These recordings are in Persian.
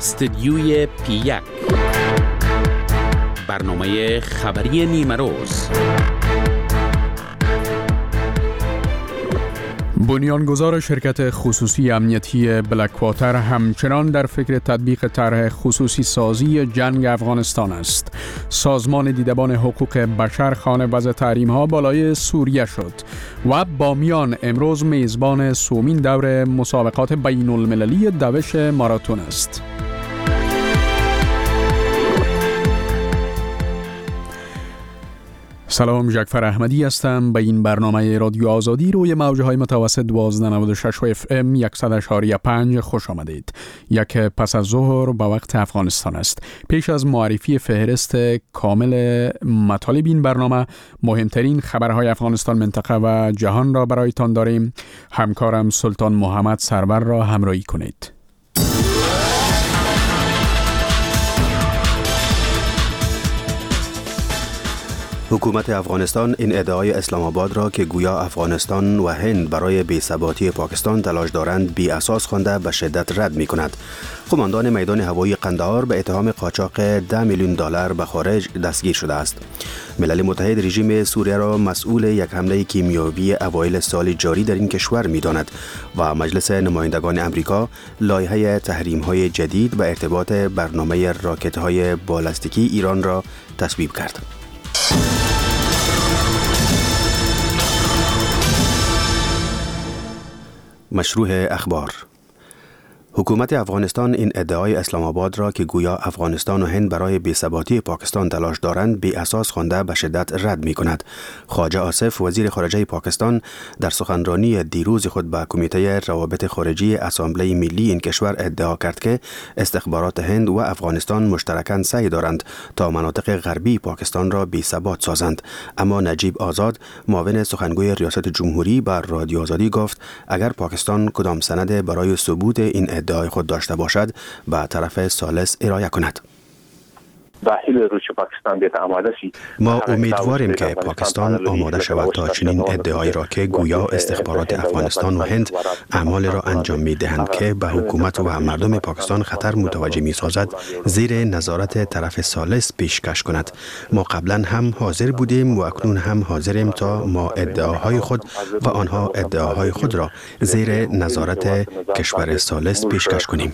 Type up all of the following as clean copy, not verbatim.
استدیوی P1 برنامه خبری نیمه روز. بنیانگذار شرکت خصوصی امنیتی بلکواتر همچنان در فکر تطبیق طرح خصوصی سازی جنگ افغانستان است. سازمان دیدبان حقوق بشر خوانه وضع تحریم‌ها بالای سوریه شد و بامیان امروز میزبان سومین دور مسابقات بین المللی دوش ماراتون است. سلام، جعفر احمدی هستم. به این برنامه رادیو آزادی روی موج‌های متوسط 1296 FM 100.5 خوش آمدید. یک پس از ظهر به وقت افغانستان است. پیش از معرفی فهرست کامل مطالب این برنامه، مهمترین خبرهای افغانستان، منطقه و جهان را برایتان داریم. همکارم سلطان محمد سرور را همراهی کنید. حکومت افغانستان این ادعای اسلام آباد را که گویا افغانستان و هند برای بی‌ثباتی پاکستان تلاش دارند بی اساس خوانده به شدت رد می کند. قماندان میدان هوایی قندهار به اتهام قاچاق $10 میلیون به خارج دستگیر شده است. ملل متحد رژیم سوریه را مسئول یک حمله کیمیایی اوایل سال جاری در این کشور می داند و مجلس نمایندگان امریکا لایحه تحریم‌های جدید به ارتباط برنامه راکت‌های بالستیکی ایران را تصویب کرد. مشروع اخبار. حکومت افغانستان این ادعای اسلام آباد را که گویا افغانستان و هند برای بی‌ثباتی پاکستان تلاش دارند بی اساس خوانده به شدت رد می کند. خواجه آصف وزیر خارجه پاکستان در سخنرانی دیروز خود به کمیته روابط خارجی اسامبله ملی این کشور ادعا کرد که استخبارات هند و افغانستان مشترکاً سعی دارند تا مناطق غربی پاکستان را بی‌ثبات سازند. اما نجیب آزاد معاون سخنگوی ریاست جمهوری بر رادیو آزادی گفت اگر پاکستان کدام سند برای ثبوت این ادعای خود داشته باشد به طرف ثالث ارائه کند. ما امیدواریم که پاکستان آماده شود تا چنین ادعایی را که گویا استخبارات افغانستان و هند اعمال را انجام می دهند که به حکومت و مردم پاکستان خطر متوجه می سازد زیر نظارت طرف ثالث پیشکش کند. ما قبلا هم حاضر بودیم و اکنون هم حاضریم تا ما ادعاهای خود و آنها ادعاهای خود را زیر نظارت کشور ثالث پیشکش کنیم.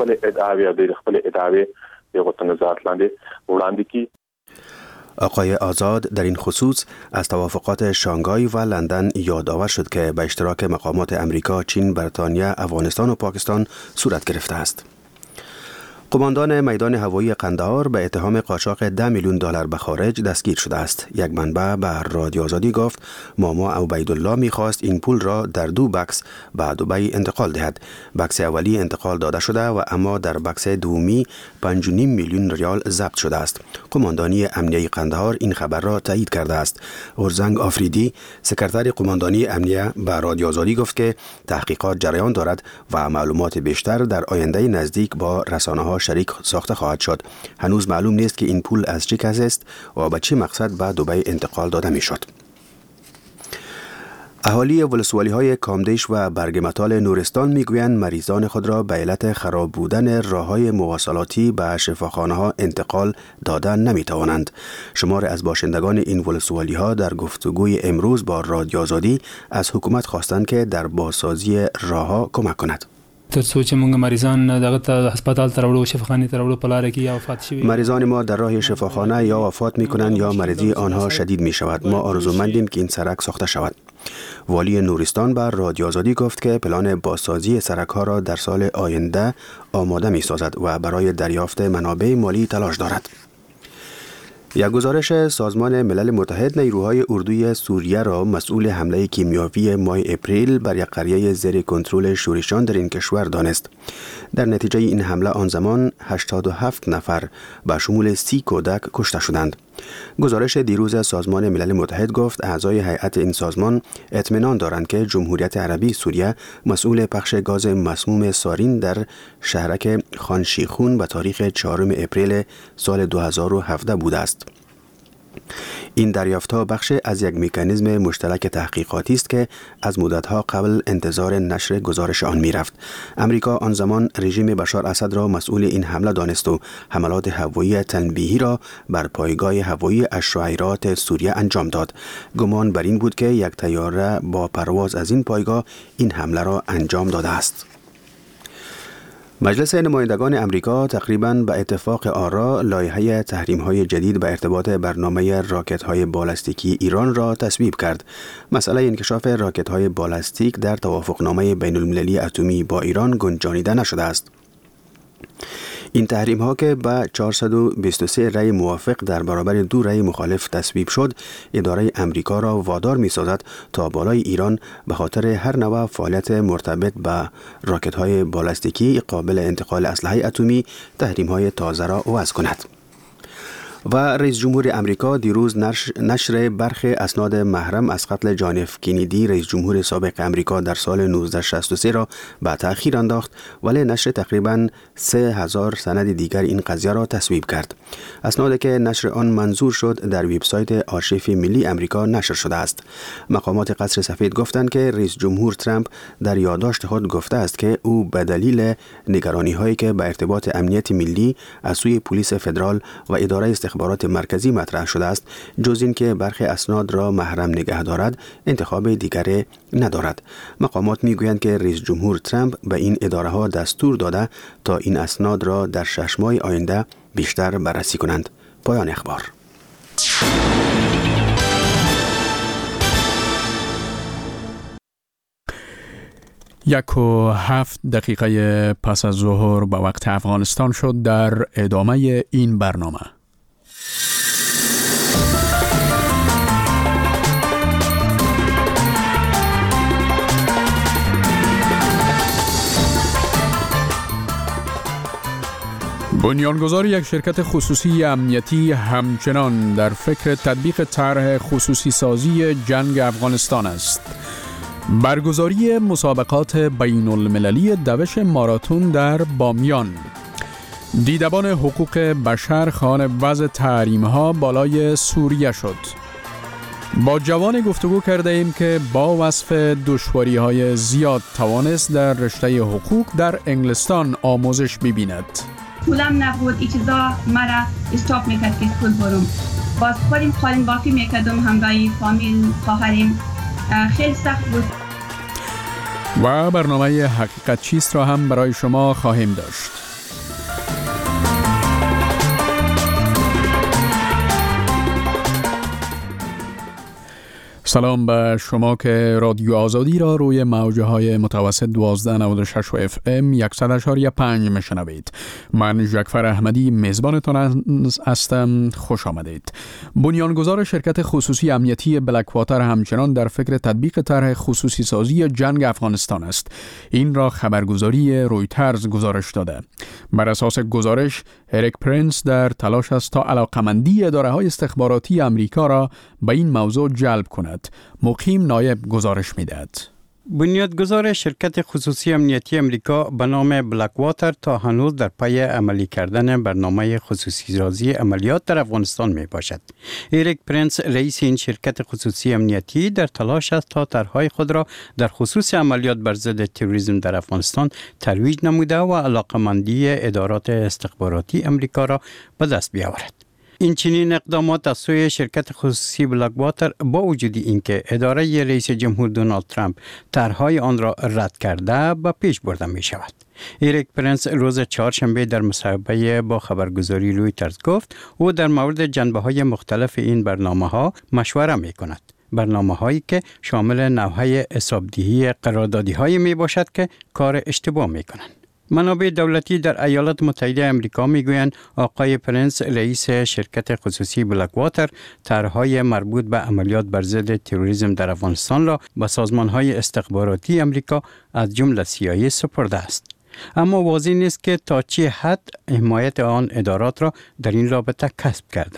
آقای آزاد در این خصوص از توافقات شانگهای و لندن یادآور شد که به اشتراک مقامات امریکا، چین، بریتانیا، افغانستان و پاکستان صورت گرفته است. قماندان میدان هوایی قندهار به اتهام قاچاق $10 میلیون به خارج دستگیر شده است. یک منبع به رادیو آزادی گفت ماما عبیدالله می‌خواست این پول را در 2 بکس به دبی انتقال دهد. بکس اولی انتقال داده شده و اما در بکس دومی $5.5 میلیون ضبط شده است. قماندانی امنیه قندهار این خبر را تایید کرده است. اورزنگ آفریدی سکرتر قماندانی امنیه به رادیو آزادی گفت که تحقیقات جریان دارد و معلومات بیشتر در آینده نزدیک با رسانه‌ها شریک ساخته خواهد شد. هنوز معلوم نیست که این پول از چه کس است و به چه مقصد به دبی انتقال داده می شد. اهالی ولسوالی‌های کامدیش و برگمتال نورستان می‌گویند مریضان خود را به علت خراب بودن راه‌های مواصلاتی به شفاخانه‌ها انتقال دادن نمی‌توانند. شمار از باشندگان این ولسوالی‌ها در گفتگوی امروز با رادیو آزادی از حکومت خواستند که در بازسازی راه‌ها کمک کند. ترڅو چې موږ مریضان دغه هسپتال ته راوړو، شفاخانه ته راوړو، په لاره کې یا وفات شوي. مریضان ما در راه شفاخانه یا وفات می‌کنند یا مریضی آنها شدید می‌شود. ما آرزومندیم که این سرک ساخته شود. والی نورستان بر رادیو آزادی گفت که پلان بازسازی سرک‌ها را در سال آینده آماده می‌سازد و برای دریافت منابع مالی تلاش دارد. یک گزارش سازمان ملل متحد نیروهای اردوی سوریه را مسئول حمله کیمیایی ماه اپریل بر یک قریه زیر کنترل شوریشان در این کشور دانست. در نتیجه این حمله آن زمان 87 نفر به شمول 30 کودک کشته شدند. گزارش دیروز سازمان ملل متحد گفت اعضای هیئت این سازمان اطمینان دارند که جمهوریت عربی سوریه مسئول پخش گاز مسموم سارین در شهرک خان شیخون به تاریخ 4 اپریل سال 2017 بوده است. این دریافت‌ها بخش از یک مکانیزم مشترک تحقیقاتی است که از مدت‌ها قبل انتظار نشر گزارش آن می‌رفت. امریکا آن زمان رژیم بشار اسد را مسئول این حمله دانست و حملات هوایی تنبیهی را بر پایگاه هوایی الشعیرات سوریه انجام داد. گمان بر این بود که یک طیاره با پرواز از این پایگاه این حمله را انجام داده است. مجلس نمایندگان امریکا تقریباً به اتفاق آرا لایحه تحریم‌های جدید به ارتباط برنامه راکت‌های بالستیکی ایران را تصویب کرد. مسئله انکشاف راکت‌های بالستیک در توافقنامه بین‌المللی اتمی با ایران گنجانیده نشده است. این تحریم ها که با 423 رأی موافق در برابر 2 رأی مخالف تصویب شد، اداره امریکا را وادار می سازد تا بالای ایران به خاطر هر نوع فعالیت مرتبط با راکت های بالستیکی قابل انتقال اسلحه اتمی تحریم های تازه را وضع کند. و رئیس جمهور امریکا دیروز نشر برخی اسناد محرم از قتل جان اف کندی رئیس جمهور سابق امریکا در سال 1963 را به تأخیر انداخت، ولی نشر تقریباً 3000 سند دیگر این قضیه را تصویب کرد. اسنادی که نشر آن منظور شد در وبسایت آرشیو ملی امریکا نشر شده است. مقامات قصر سفید گفتند که رئیس جمهور ترامپ در یادداشت خود گفته است که او به دلیل نگرانی هایی که به ارتباط امنیت ملی از سوی پلیس فدرال و اداره استخبارات مرکزی مطرح شده است، جز این که برخی اسناد را محرم نگه دارد انتخاب دیگری ندارد. مقامات میگویند که رئیس جمهور ترامپ به این اداره ها دستور داده تا این اسناد را در 6 ماه آینده بیشتر بررسی کنند. پایان اخبار. 1:07 پس از ظهر به وقت افغانستان شد. در ادامه این برنامه بنیانگذار یک شرکت خصوصی امنیتی همچنان در فکر تطبیق طرح خصوصی سازی جنگ افغانستان است. برگزاری مسابقات بین المللی دوش ماراتون در بامیان. دیدبان حقوق بشر خواهان وضع تحریم‌ها بالای سوریه شد. با جوان گفتگو کرده ایم که با وصف دشواری‌های زیاد توانست در رشته حقوق در انگلستان آموزش ببیند. پولم نبود، این چیزا مرا استاپ میکرد که اسکول برم. باز خودم خالم بافی میکردم، همراهی فامیل خواهریم. خیلی سخت بود. و برنامه حقیقت چیست را هم برای شما خواهیم داشت. سلام به شما که رادیو آزادی را روی موجهای متوسط 1296 FM 100.5 میشنوید. من جعفر احمدی میزبانتان هستم. خوش آمدید. بنیانگذار شرکت خصوصی امنیتی بلکواتر همچنان در فکر تطبیق طرح خصوصی سازی جنگ افغانستان است. این را خبرگزاری رویترز گزارش داده. بر اساس گزارش، اریک پرنس در تلاش است تا علاقمندی اداره‌های استخباراتی امریکا را به این موضوع جلب کند. مقیم نایب گزارش می‌دهد. بنیادگذار شرکت خصوصی امنیتی امریکا به نام بلکواتر تا هنوز در پی عملی کردن برنامه خصوصی سازی عملیات در افغانستان می باشد. اریک پرنس رئیس این شرکت خصوصی امنیتی در تلاش است تا طرح‌های خود را در خصوص عملیات بر ضد تروریسم در افغانستان ترویج نموده و علاقمندی ادارات استخباراتی امریکا را به دست بیاورد. این چنین اقدامات از سوی شرکت خصوصی بلکواتر با وجود اینکه اداره رئیس جمهور دونالد ترامپ طرح‌های آن را رد کرده به پیش برده می شود. اریک پرنس روز چهارشنبه در مصاحبه با خبرگزاری رویترز گفت او در مورد جنبه‌های مختلف این برنامه‌ها مشوره می کند. برنامه‌هایی که شامل نوع‌های حسابدهی قراردادی‌های می باشد که کار اشتباه می کنند. منابع دولتی در ایالات متحده آمریکا میگویند آقای پرنس رئیس شرکت خصوصی بلکواتر طرح‌های مربوط به عملیات بر ضد تروریسم در افغانستان را به سازمان‌های استخباراتی آمریکا از جمله CIA سپرده است. اما واضح نیست که تا چه حد حمایت آن ادارات را در این رابطه کسب کرده است.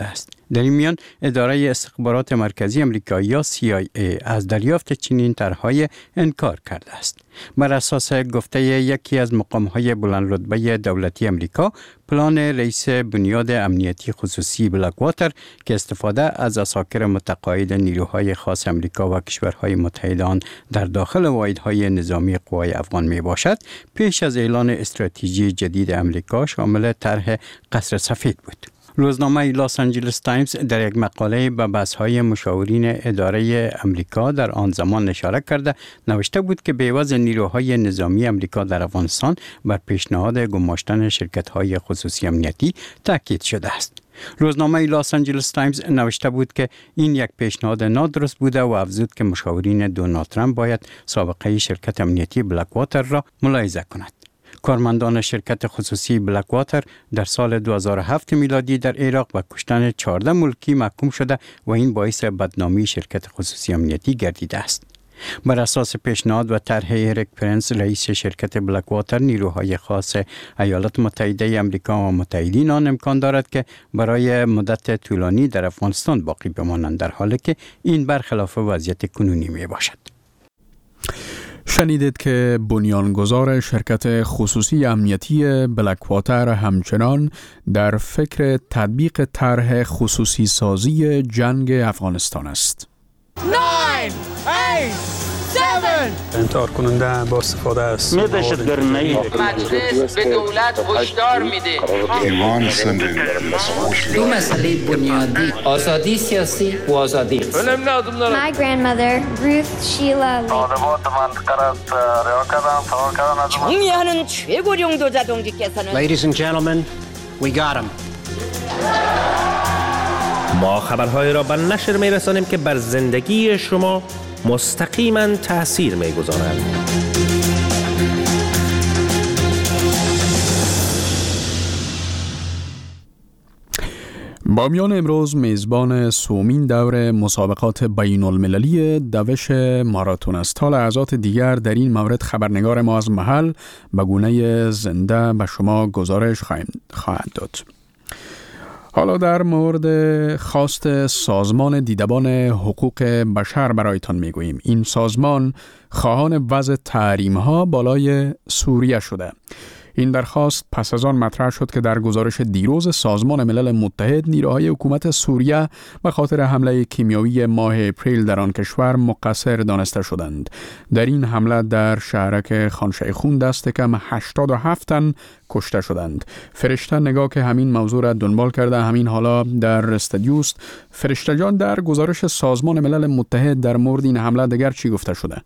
در این میان اداره استخبارات مرکزی آمریکا یا CIA از دریافت چنین طرح‌های انکار کرده است. بر اساس گفته یکی از مقام‌های بلندرتبه دولتی آمریکا، پلان رئیس بنیاد امنیتی خصوصی بلک‌واتر که استفاده از عساکر متقاعد نیروهای خاص آمریکا و کشورهای متحد آن در داخل واحدهای نظامی قوای افغان می باشد، پیش از اعلان استراتژی جدید آمریکا شامل طرح قصر سفید بود. روزنامه لاس آنجلس تایمز در یک مقاله به بحث‌های مشاورین اداره آمریکا در آن زمان اشاره کرده نوشته بود که به عوض نیروهای نظامی آمریکا در افغانستان بر پیشنهاد گماشتن شرکت‌های خصوصی امنیتی تاکید شده است. روزنامه لاس آنجلس تایمز نوشته بود که این یک پیشنهاد نادرست بوده و افزود که مشاورین دونالد ترامپ باید سابقه شرکت امنیتی بلک‌واتر را ملاحظه کند. کارمندان شرکت خصوصی بلک‌واتر در سال 2007 میلادی در عراق به کشتن 14 ملکی محکوم شده و این باعث بدنامی شرکت خصوصی امنیتی گردیده است. بر اساس پیشنهاد و طرح اریک پرنس رئیس شرکت بلک‌واتر، نیروهای خاص ایالات متحده آمریکا و متحدین آن امکان دارد که برای مدت طولانی در افغانستان باقی بمانند، در حالی که این برخلاف وضعیت کنونی می باشد. شنیدید که بنیانگذار شرکت خصوصی امنیتی بلک‌واتر همچنان در فکر تطبیق طرح خصوصی سازی جنگ افغانستان است. 9 8 7 انتحار کننده با استفاده از مجلس به دولت هشدار میده دو مسئله بنیادی، آزادی سیاسی و آزادی اقتصادی. My grandmother, Ruth Sheila Lee. 정의하는 최고령 도자동지께서는 Ladies and gentlemen, we got him. ما خبرهای را به نشر می‌رسانیم که بر زندگی شما مستقیما تأثیر می‌گذارند. با میان امروز میزبان سومین دور مسابقات بین المللی دوش ماراتون است. تا لحظات دیگر در این مورد خبرنگار ما از محل به گونه زنده به شما گزارش خواهد داد. حالا در مورد خواست سازمان دیدبان حقوق بشر برایتان میگوییم. این سازمان خواهان وضع تحریم‌ها بالای سوریه شده. این درخواست پس از آن مطرح شد که در گزارش دیروز سازمان ملل متحد نیروهای حکومت سوریه به خاطر حمله کیمیایی ماه اپریل در آن کشور مقصر دانسته شدند. در این حمله در شهرک خان شیخون دست کم 87 تن کشته شدند. فرشته نگاه که همین موضوع را دنبال کرده همین حالا در استودیوست. فرشته جان، در گزارش سازمان ملل متحد در مورد این حمله دیگر چی گفته شده؟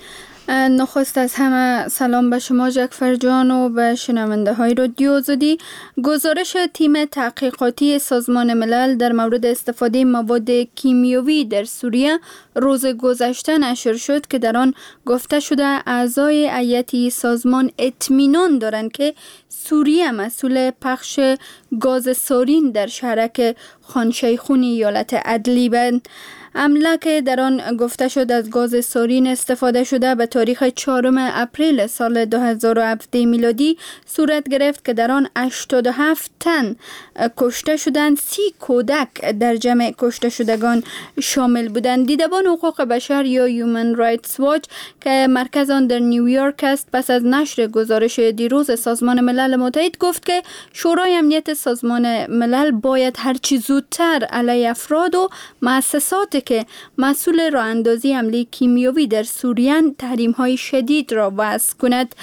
نخست از همه سلام به شما جعفر جان و به شنونده های رادیو آزادی. گزارش تیم تحقیقاتی سازمان ملل در مورد استفاده مواد کیمیاوی در سوریه روز گذشته نشر شد که در آن گفته شده اعضای هیئت سازمان اطمینان دارند که سوریه مسئول پخش گاز سارین در شهرک خان شیخون ایالت ادلیب. حمله که در آن گفته شد از گاز سارین استفاده شده به تاریخ 4 اپریل سال 2017 میلادی صورت گرفت که در آن 87 تن کشته شدند. 30 کودک در جمع کشته شدگان شامل بودند. دیدبان حقوق بشر یا Human Rights Watch که مرکز آن در نیویورک است پس از نشر گزارش دیروز سازمان ملل متحد گفت که شورای امنیت سازمان ملل باید هرچی زودتر علیه افراد و مؤسسات که مسئول راه اندازی حمله کیمیاوی در سوریه تحریم‌های شدید را وضع کند.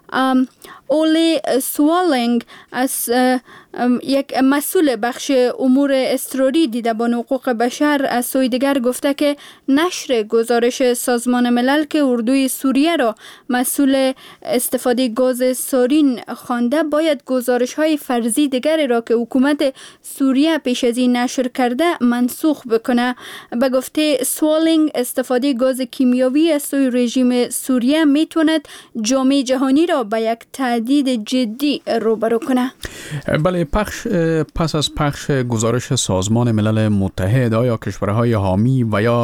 اولی سوالینگ از یک مسئول بخش امور اضطراری دیدبان حقوق بشر از سوی دیگر گفته که نشر گزارش سازمان ملل که اردوی سوریه را مسئول استفاده گاز سارین خوانده باید گزارش‌های فرضی دیگری را که حکومت سوریه پیش از این نشر کرده منسوخ بکنه. به گفته سوالینگ استفاده گاز کیمیاوی از سوی رژیم سوریه میتواند جامعه جهانی را به یک تهدید جدی روبرو کنه. بله، پس از پخش گزارش سازمان ملل متحد آیا کشورهای حامی و یا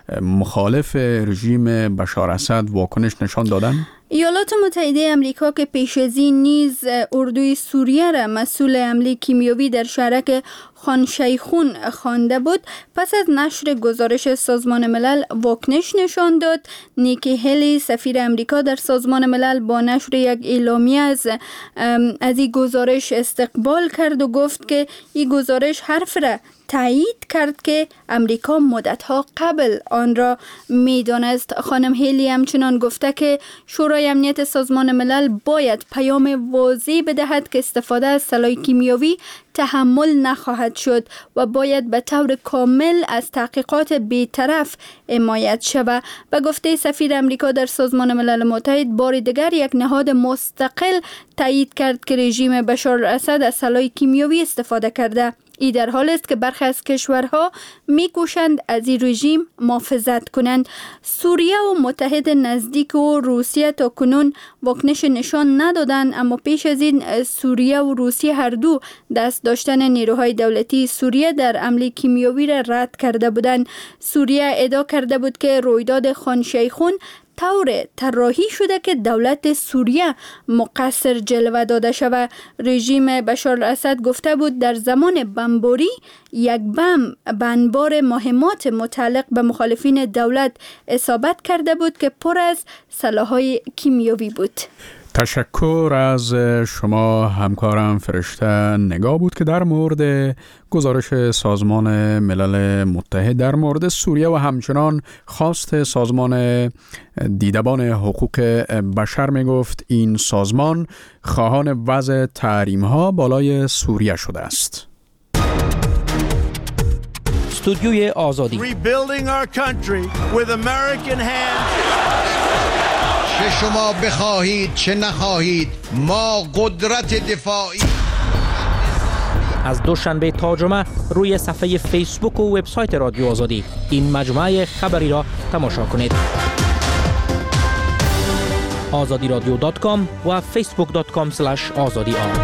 مخالف رژیم بشار اسد واکنش نشان دادند؟ ایالات متحده امریکا که پیش از این نیز اردوی سوریه را مسئول حمله کیمیاوی در شهرک خان شیخون خوانده بود، پس از نشر گزارش سازمان ملل واکنش نشان داد. نیکی هلی سفیر امریکا در سازمان ملل با نشر یک اعلامیه از این گزارش استقبال کرد و گفت که این گزارش حرف را تایید کرد که امریکا مدتها قبل آن را می‌دانست. خانم هیلی همچنان گفته که شورای امنیت سازمان ملل باید پیام واضح بدهد که استفاده از سلاح کیمیاوی تحمل نخواهد شد و باید به طور کامل از تحقیقات بی‌طرف حمایت شود. و گفته سفیر امریکا در سازمان ملل متحد بار دیگر یک نهاد مستقل تایید کرد که رژیم بشار اسد از سلاح کیمیاوی استفاده کرده. ای در حال است که برخی از کشورها میکوشند از این رژیم محافظت کنند. سوریه و متحد نزدیک و روسیه تا کنون واکنش نشان ندادند، اما پیش از این سوریه و روسیه هر دو دست داشتن نیروهای دولتی سوریه در حمله کیمیاوی را رد کرده بودند. سوریه ادعا کرده بود که رویداد خان شیخون طور طراحی شده که دولت سوریه مقصر جلوه داده شود. رژیم بشار اسد گفته بود در زمان بمباری یک بم به انبار مهمات متعلق به مخالفین دولت اصابت کرده بود که پر از سلاح‌های کیمیاوی بود. تشکر از شما همکارم فرشته نگاه بود که در مورد گزارش سازمان ملل متحد در مورد سوریه و همچنان خواست سازمان دیدبان حقوق بشر می گفت این سازمان خواهان وضع تحریم ها بالای سوریه شده است. استودیوی آزادی. Rebuilding our country with American hands. چه شما بخواهید چه نخواهید ما قدرت دفاعی. از دوشنبه تا جمعه روی صفحه فیسبوک و وبسایت رادیو آزادی این مجموعه خبری را تماشا کنید. azadiradio.com و facebook.com/azadi.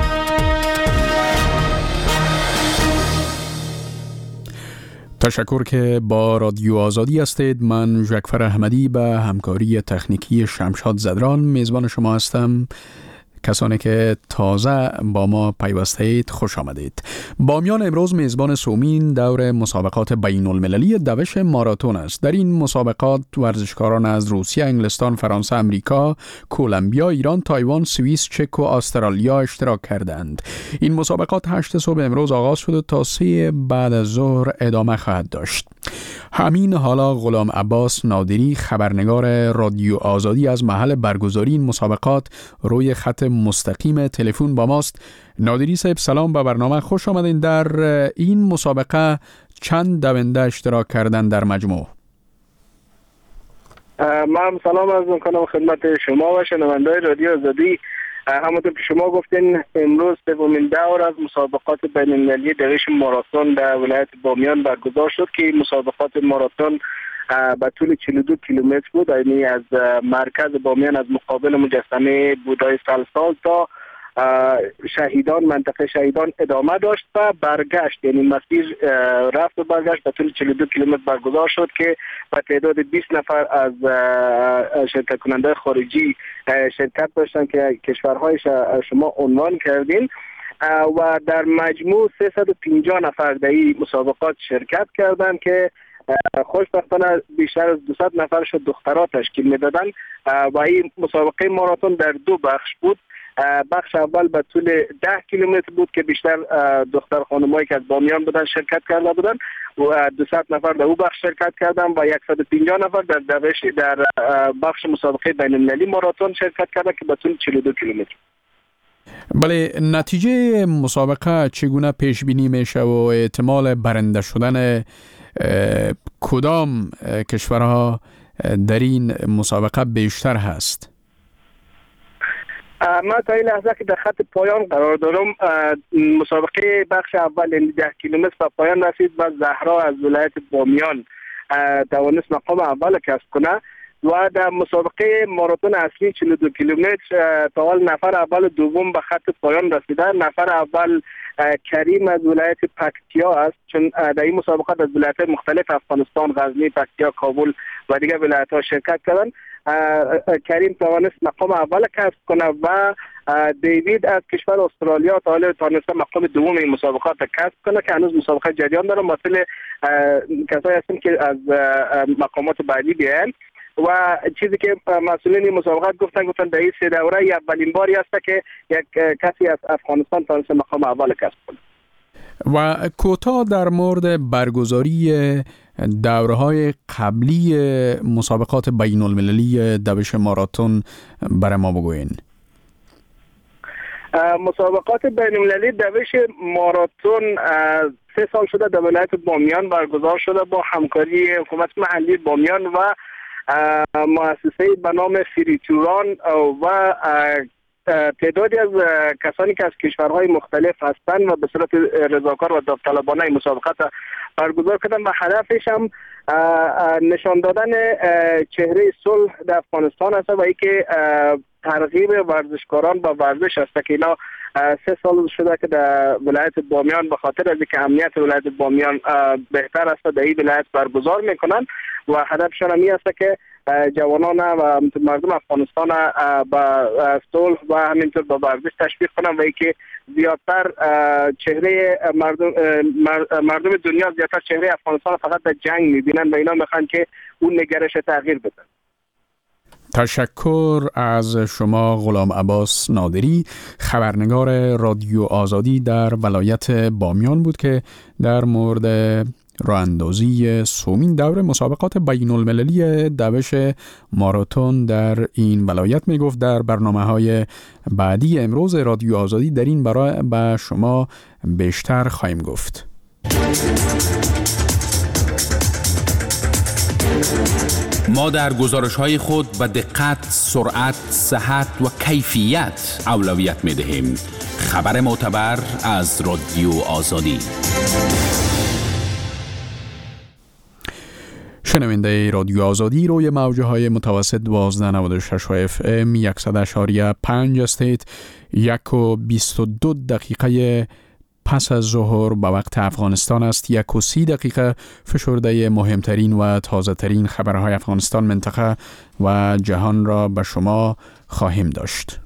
تشکر که با رادیو آزادی هستید. من جعفر احمدی به همکاری تکنیکی شمشاد زدران میزبان شما هستم. کسانی که تازه با ما پیوسته اید خوش آمدید. بامیان امروز میزبان سومین دور مسابقات بین المللی دوش ماراتون است. در این مسابقات ورزشکاران از روسیه، انگلستان، فرانسه، امریکا، کولومبیا، ایران، تایوان، سوئیس، چک و استرالیا اشتراک کردند. این مسابقات 8 صبح امروز آغاز شد و تا 3 بعد از ظهر ادامه خواهد داشت. همین حالا غلام عباس نادری خبرنگار رادیو آزادی از محل برگزاری این مسابقات روی خط مستقیم تلفن با ماست. نادری صاحب سلام، به برنامه خوش آمدین. در این مسابقه چند دونده اشتراک کردن در مجموع؟ من سلام عرض می‌کنم خدمت شما و شنونده‌های رادیو آزادی. همونطور که شما گفتین امروز سومین دور از مسابقات بین المللی دوش ماراتون در ولایت بامیان برگزار شد که این مسابقات ماراتون به طول 42 کیلومتر بود، یعنی از مرکز بامیان از مقابل مجسمه بودای سلسال تا شهیدان، منطقه شهیدان ادامه داشت و برگشت، یعنی مسیر رفت و برگشت به طول 42 کیلومتر برگزار شد که با تعداد 20 نفر از شرکت کننده خارجی شرکت داشتن که کشورهای شما عنوان کردین و در مجموع 350 نفر در این مسابقات شرکت کردند که خوشبختانه بیشتر از 200 نفرش دخترها تشکیل میدادن و این مسابقه ماراتون در 2 بخش بود. بخش اول به طول 10 کیلومتر بود که بیشتر دختر خانمایی که از بامیان بودن شرکت کرده بودن و 200 نفر در او بخش شرکت کردن و 150 نفر در بخش مسابقه بین المللی ماراتون شرکت کردن که به طول 42 کیلومتر. بله، نتیجه مسابقه چگونه پیش بینی میشه و احتمال برنده شدن کدام کشورها در این مسابقه بیشتر هست؟ من تا این لحظه که در خط پایان قرار دارم، مسابقه بخش اول 10 کیلومتر به پایان رسید و زهرا از ولایت بامیان توانست مقام اول کسب کنه و در مسابقه ماراتون اصلی 42 کیلومتر تا حال نفر اول و دوم به خط پایان رسیدن. نفر اول کریم از ولایت پکتیا است، چون در این مسابقات از ولایت مختلف افغانستان، غزنی، پکتیا، کابل و دیگر ولایت‌ها شرکت کردند. کریم توانست مقام اول کسب کنه و دیوید از کشور استرالیا تا حالا توانسته مقام دوم این مسابقات کسب کنه که هنوز مسابقه جریان داره. مثل کسایی هستن که از مقامات بعدی بیان و چیزی که مسئولین این مسابقات گفتن در این 3 دوره اولین باری است که یک کسی از افغانستان توانسته مقام اول کسب کنه. و کوتاه در مورد برگزاری دوره‌های قبلی مسابقات بین المللی دوش ماراتون برای ما بگوین. مسابقات بین المللی دوش ماراتون 3 سال شده در ولایت بامیان برگزار شده با همکاری حکومت محلی بامیان و مؤسسه به نام فریتوران و تعدادی از کسانی که از کشورهای مختلف هستند و به صورت رضاکار و داوطلبانه این مسابقات برگزار کردن و هدفش هم نشان دادن چهره صلح در افغانستان است و اینکه ترغیب ورزشکاران با ورزش است که اینا 3 سال شده که در ولایت بامیان به خاطر از اینکه امنیت ولایت بامیان بهتر است در این ولایت برگزار میکنن و هدفشان این است که جوانان و مردم افغانستان با صلح و همینطور با ورزش تشویق کنن و اینکه زیادتر چهره مردم دنیا زیادتر چهره افغانستان فقط در جنگ میبینن و اینا میخوان که اون نگرش تغییر بده. تشکر از شما غلام عباس نادری، خبرنگار رادیو آزادی در ولایت بامیان بود که در مورد راه اندازی سومین دور مسابقات بین المللی دوش ماراتون در این ولایت می گفت. در برنامه‌های بعدی امروز رادیو آزادی در این باره به شما بیشتر خواهیم گفت. ما در گزارش‌های خود به دقت، سرعت، صحت و کیفیت اولویت می‌دهیم. خبر معتبر از رادیو آزادی. شنونده رادیو آزادی روی موج‌های متوسط 1296 FM 100.5 هستید. 1:22 دقیقه پس از ظهر به وقت افغانستان است. 1:30 دقیقه فشرده مهمترین و تازه ترین خبرهای افغانستان، منطقه و جهان را به شما خواهیم داشت.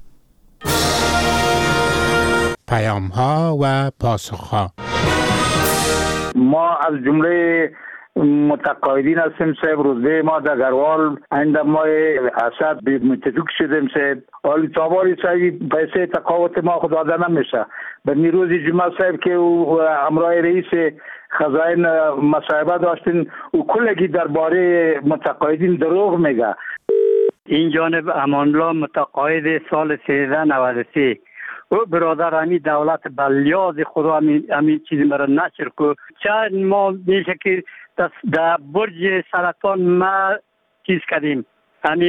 پیام‌ها و پاسخ‌ها. ما از جمله متقاعدین هستیم صاحب. روزه ما در گروال عند ماه اسد متفق شدیم صاحب. حالی تابالی صاحب پیسه تقاوت ما خود داده نمیشه. به روز جمعه صاحب که همراه رئیس خزائن مصاحبه داشتین و کلگی درباره متقاعدین دروغ میگه. این جانب امانالله متقاعد سال 1393 او برادر همی دولت بلیاز خدا همین چیزی مرا نشر کو چند ما میشه که در برج سرطان ما چیز کردیم همی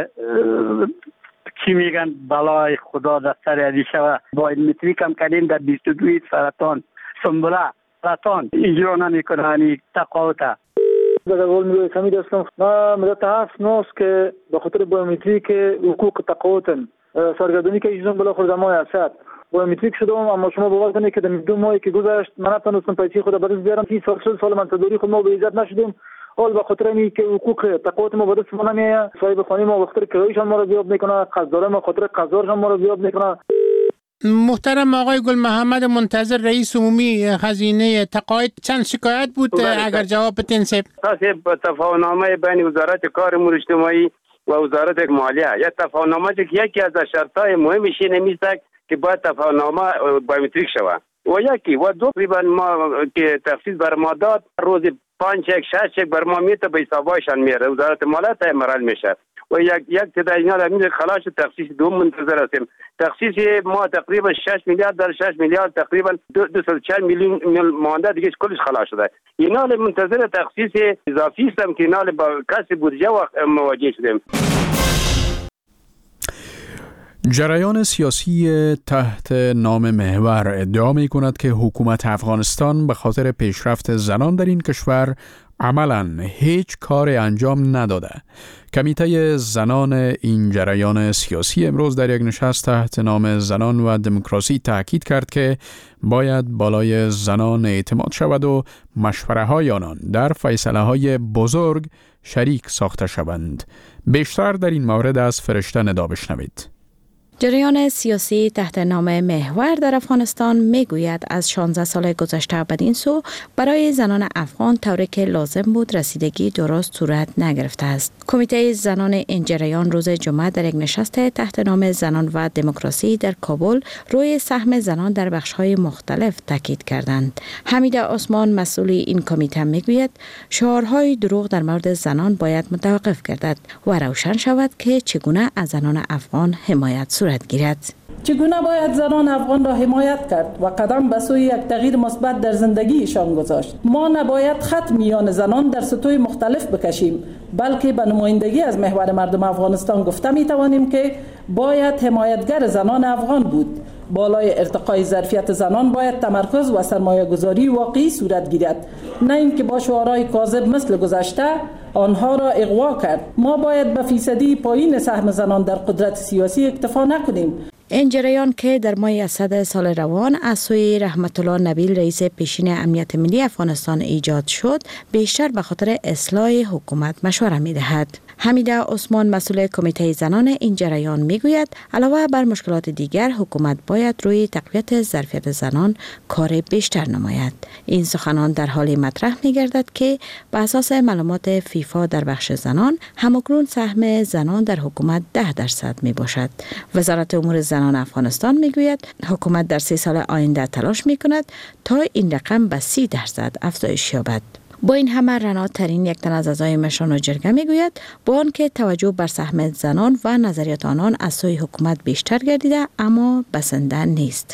چی میگن بلای خدا در سر علی شوه با متری کم کردیم در 22 سرطان سنبله سرطان اینجا نمیکنه همی تقاوته در اول میگوی سمید هستم. ما مدت 7 نوست که به خاطر بایومتری که حقوق تقاوتن سرگردانی که ایشون بلا خود زمان اسد بایومتریک شدم، اما شما باور کنید که در 2 ماهی که گذشت من نتونستم پیسه خود به دست بیارم. 30 سال من تداری خود ما به عزت نشدیم. حال به خاطر اینکه که حقوق تقاوت ما به دست ما نمیاد، صاحب خانه ما وقتی کرایه‌شان ما رو زیاد میکنه، قرضدار ما خاطر قرضدارشان ما رو زیاد میکنه. محترم آقای گل محمد منتظر رئیس عمومی خزینه تقاعد چند شکایت بود اگر جواب بدین سب؟ تفاهم‌نامه بین وزارت کار امور اجتماعی و وزارت مالیه یا تفاهم‌نامه که یکی از شرط‌های مهمش اینه که باید تفاهم‌نامه بایومتریک شود و یکی و دو تقریبا ما که تخصیص بر ما داد روز 5 6 بر ما میته به حسابشان میره وزارت مالیه تعمیر میشه و یک تداینا همین خلاص تخصیص دوم منتظر هستیم. تخصیص ما تقریبا 6 میلیارد در 6 میلیارد تقریبا 240 میلیون مانده دیگه کلش خلاص شده. اینا منتظر تخصیص اضافی هستم که اینا با کسر بودجه مواجه شدیم. جریان سیاسی تحت نام محور ادعا می کند که حکومت افغانستان به خاطر پیشرفت زنان در این کشور عملاً هیچ کار انجام نداده. کمیته زنان این جریان سیاسی امروز در یک نشست تحت نام زنان و دموکراسی تاکید کرد که باید بالای زنان اعتماد شود و مشوره های آنان در فیصله های بزرگ شریک ساخته شوند. بیشتر در این مورد از فرشته ندا بشنوید. جریان سیاسی تحت نام محور در افغانستان میگوید از 16 سال گذشته بدین سو برای زنان افغان طوری که لازم بود رسیدگی درست صورت نگرفته است. کمیته زنان این جریان روز جمعه در یک نشست تحت نام زنان و دموکراسی در کابل روی سهم زنان در بخش‌های مختلف تاکید کردند. حمیده عثمان مسئول این کمیته میگوید شعارهای دروغ در مورد زنان باید متوقف گردد و روشن شود که چگونه از زنان افغان حمایت صورت گیرد. چگونه باید زنان افغان را حمایت کرد و قدم به سوی یک تغییر مثبت در زندگیشان گذاشت. ما نباید خط میان زنان در سطوح مختلف بکشیم، بلکه به نمایندگی از محور مردم افغانستان گفته می توانیم که باید حمایتگر زنان افغان بود. بالای ارتقای ظرفیت زنان باید تمرکز و سرمایه گذاری واقعی صورت گیرد، نه اینکه با شعارهای کاذب مثل گذشته آنها را اغوا کرد. ما باید به فیصدی پایین سهم زنان در قدرت سیاسی اکتفا نکنیم. این جریان که در ماه اسد سال روان از سوی رحمت الله نبیل رئیس پیشین امنیت ملی افغانستان ایجاد شد، بیشتر به خاطر اصلاح حکومت مشوره می دهد. حمیده عثمان مسئول کمیته زنان این جریان می گوید علاوه بر مشکلات دیگر حکومت باید روی تقویت ظرفیت زنان کار بیشتر نماید. این سخنان در حالی مطرح می گردد که به اساس معلومات فیفا در بخش زنان همکنون سهم زنان در حکومت 10% می باشد. وزارت امور زنان افغانستان می گوید حکومت در 3 سال آینده تلاش می کند تا این رقم به 30% افزایش یابد. با این همه رنا ترین یک تن از اعضای مشران جرگه میگوید با آنکه توجه بر سهم زنان و نظریات آنان از سوی حکومت بیشتر گردیده اما بسنده نیست.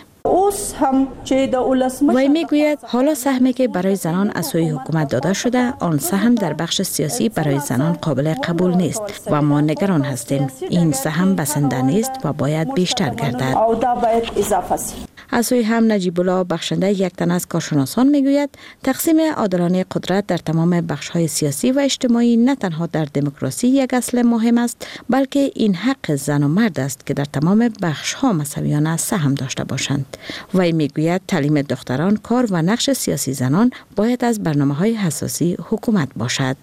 وی میگوید حالا سهمی که برای زنان از سوی حکومت داده شده آن سهم در بخش سیاسی برای زنان قابل قبول نیست و ما نگران هستیم. این سهم بسنده نیست و باید بیشتر گردد. از سوی هم نجیب الله بخشنده یک تن از کارشناسان میگوید تقسیم عادلانه قدرت در تمام بخش‌های سیاسی و اجتماعی نه تنها در دموکراسی یک اصل مهم است، بلکه این حق زن و مرد است که در تمام بخش‌ها مساویانه سهم داشته باشند. وی میگوید تعلیم دختران، کار و نقش سیاسی زنان باید از برنامه‌های اساسی حکومت باشد.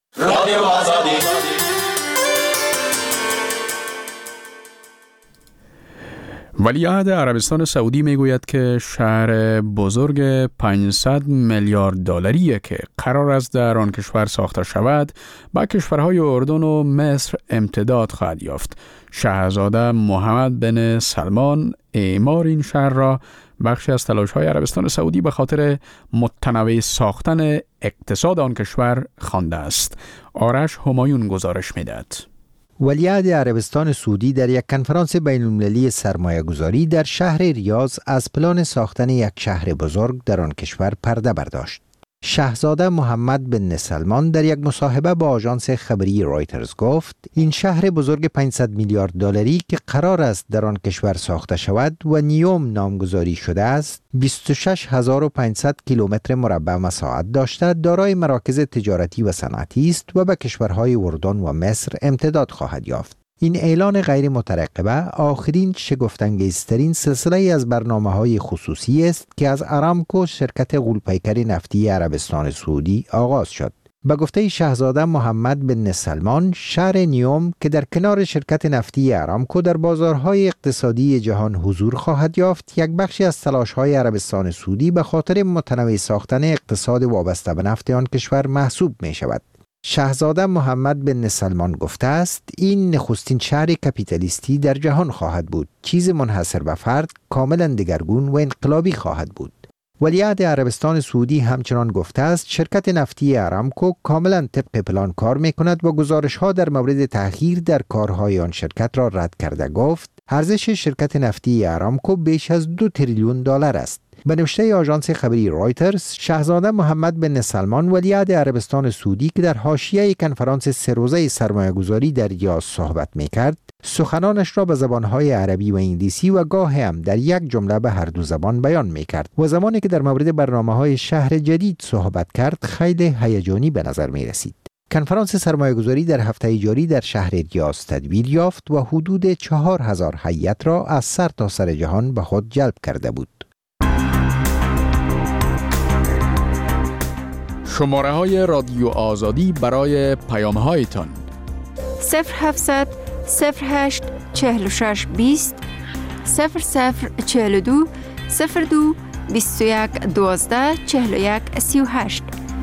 ولیعهد عربستان سعودی میگوید که شهر بزرگ 500 میلیارد دلاری که قرار است در آن کشور ساخته شود با کشورهای اردن و مصر امتداد خواهد یافت. شاهزاده محمد بن سلمان اعمار این شهر را بخشی از تلاش‌های عربستان سعودی به خاطر متنوع ساختن اقتصاد آن کشور خوانده است. آرش همایون گزارش می‌دهد. ولیعهد عربستان سعودی در یک کنفرانس بین‌المللی سرمایه‌گذاری در شهر ریاض از پلان ساختن یک شهر بزرگ در آن کشور پرده برداشت. شاهزاده محمد بن سلمان در یک مصاحبه با آژانس خبری رایترز گفت این شهر بزرگ 500 میلیارد دلاری که قرار است در آن کشور ساخته شود و نیوم نامگذاری شده است 26500 کیلومتر مربع مساحت داشته، دارای مراکز تجارتی و صنعتی است و به کشورهای اردن و مصر امتداد خواهد یافت. این اعلان غیر مترقبه آخرین شگفت‌انگیزترین سلسله از برنامه‌های خصوصی است که از ارامکو شرکت غول‌پیکر نفتی عربستان سعودی آغاز شد. به گفته شاهزاده محمد بن سلمان، شهر نیوم که در کنار شرکت نفتی ارامکو در بازارهای اقتصادی جهان حضور خواهد یافت، یک بخشی از تلاش‌های عربستان سعودی به خاطر متنوع ساختن اقتصاد وابسته به نفت آن کشور محسوب می‌شود. شاهزاده محمد بن سلمان گفته است این نخستین شهر کپیتالیستی در جهان خواهد بود، چیز منحصر به فرد، کاملا دگرگون و انقلابی خواهد بود. ولیعهد عربستان سعودی همچنان گفته است شرکت نفتی ارامکو کاملا طبق پلان کار می‌کند و گزارش‌ها در مورد تأخیر در کارهای آن شرکت را رد کرده گفت ارزش شرکت نفتی ارامکو بیش از 2 تریلیون دلار است. به نوشته آژانس خبری رایترز، شاهزاده محمد بن سلمان ولیعهد عربستان سعودی که در حاشیه کنفرانس 3 روزه سرمایه‌گذاری در ریاض صحبت می‌کرد، سخنانش را به زبانهای عربی و انگلیسی و گاه هم در یک جمله به هر دو زبان بیان می کرد و زمانی که در مورد برنامه‌های شهر جدید صحبت کرد خیلی هیجانی به نظر می رسید. کنفرانس سرمایه‌گذاری در هفته جاری در شهر ریاض تدویر یافت و حدود 4000 هیئت را از سر تا سر جهان به خود جلب کرده بود. شماره های رادیو آزادی برای پیام هایتان 0700 08 46 20 0042 02 21 12 41 38.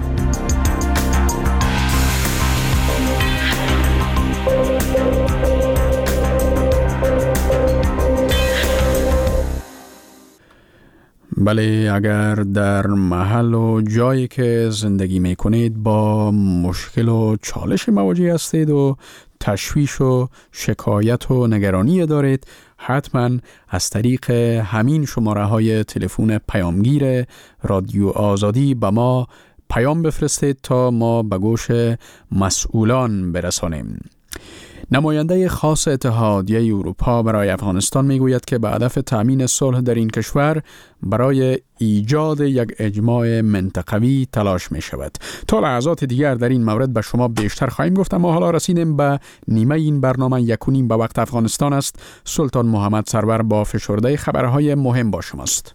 بله، اگر در محل و جایی که زندگی میکنید با مشکل و چالش مواجه هستید و تشویش و شکایت و نگرانی دارید، حتما از طریق همین شماره های تلفن پیامگیر رادیو آزادی به ما پیام بفرستید تا ما به گوش مسئولان برسانیم. نماینده خاص اتحادیه اروپا برای افغانستان میگوید که به هدف تأمین صلح در این کشور برای ایجاد یک اجماع منطقوی تلاش می شود. تا لحظات دیگر در این مورد به شما بیشتر خواهیم گفت، اما حالا رسیدیم به نیمه این برنامه. 1:30 به وقت افغانستان است. سلطان محمد سرور با فشرده خبرهای مهم با شماست.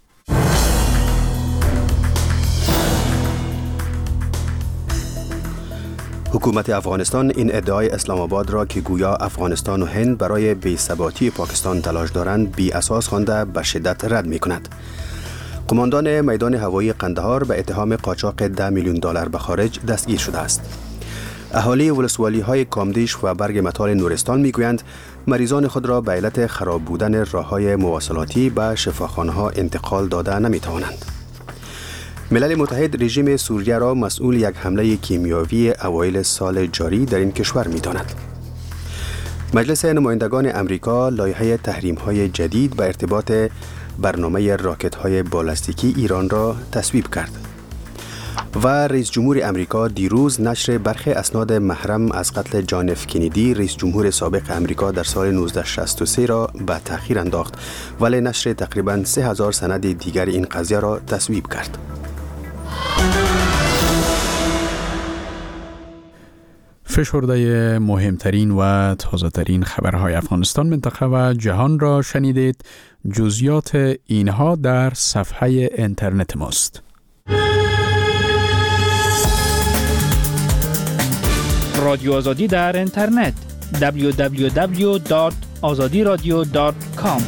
حکومت افغانستان این ادعای اسلام آباد را که گویا افغانستان و هند برای بی‌ثباتی پاکستان تلاش دارند بی اساس خوانده به شدت رد می کند. قماندان میدان هوایی قندهار به اتهام قاچاق $10 میلیون به خارج دستگیر شده است. اهالی ولسوالی های کامدیش و برگ متال نورستان می گویند مریضان خود را به علت خراب بودن راه‌های مواصلاتی به شفاخانه ها انتقال داده نمی توانند. ملل متحد رژیم سوریه را مسئول یک حمله کیمیاوی اوایل سال جاری در این کشور می داند. مجلس نمایندگان امریکا لایحه تحریم‌های جدید به ارتباط برنامه راکت‌های بالستیکی ایران را تصویب کرد. و رئیس جمهور امریکا دیروز نشر برخی اسناد محرم از قتل جان اف کندی رئیس جمهور سابق امریکا در سال 1963 را به تأخیر انداخت، ولی نشر تقریباً 3000 سند دیگر این قضیه را تصویب کرد. فشرده مهمترین و تازه‌ترین خبرهای افغانستان، منطقه و جهان را شنیدید. جزئیات اینها در صفحه اینترنت ماست. رادیو آزادی در اینترنت www.azadiradio.com.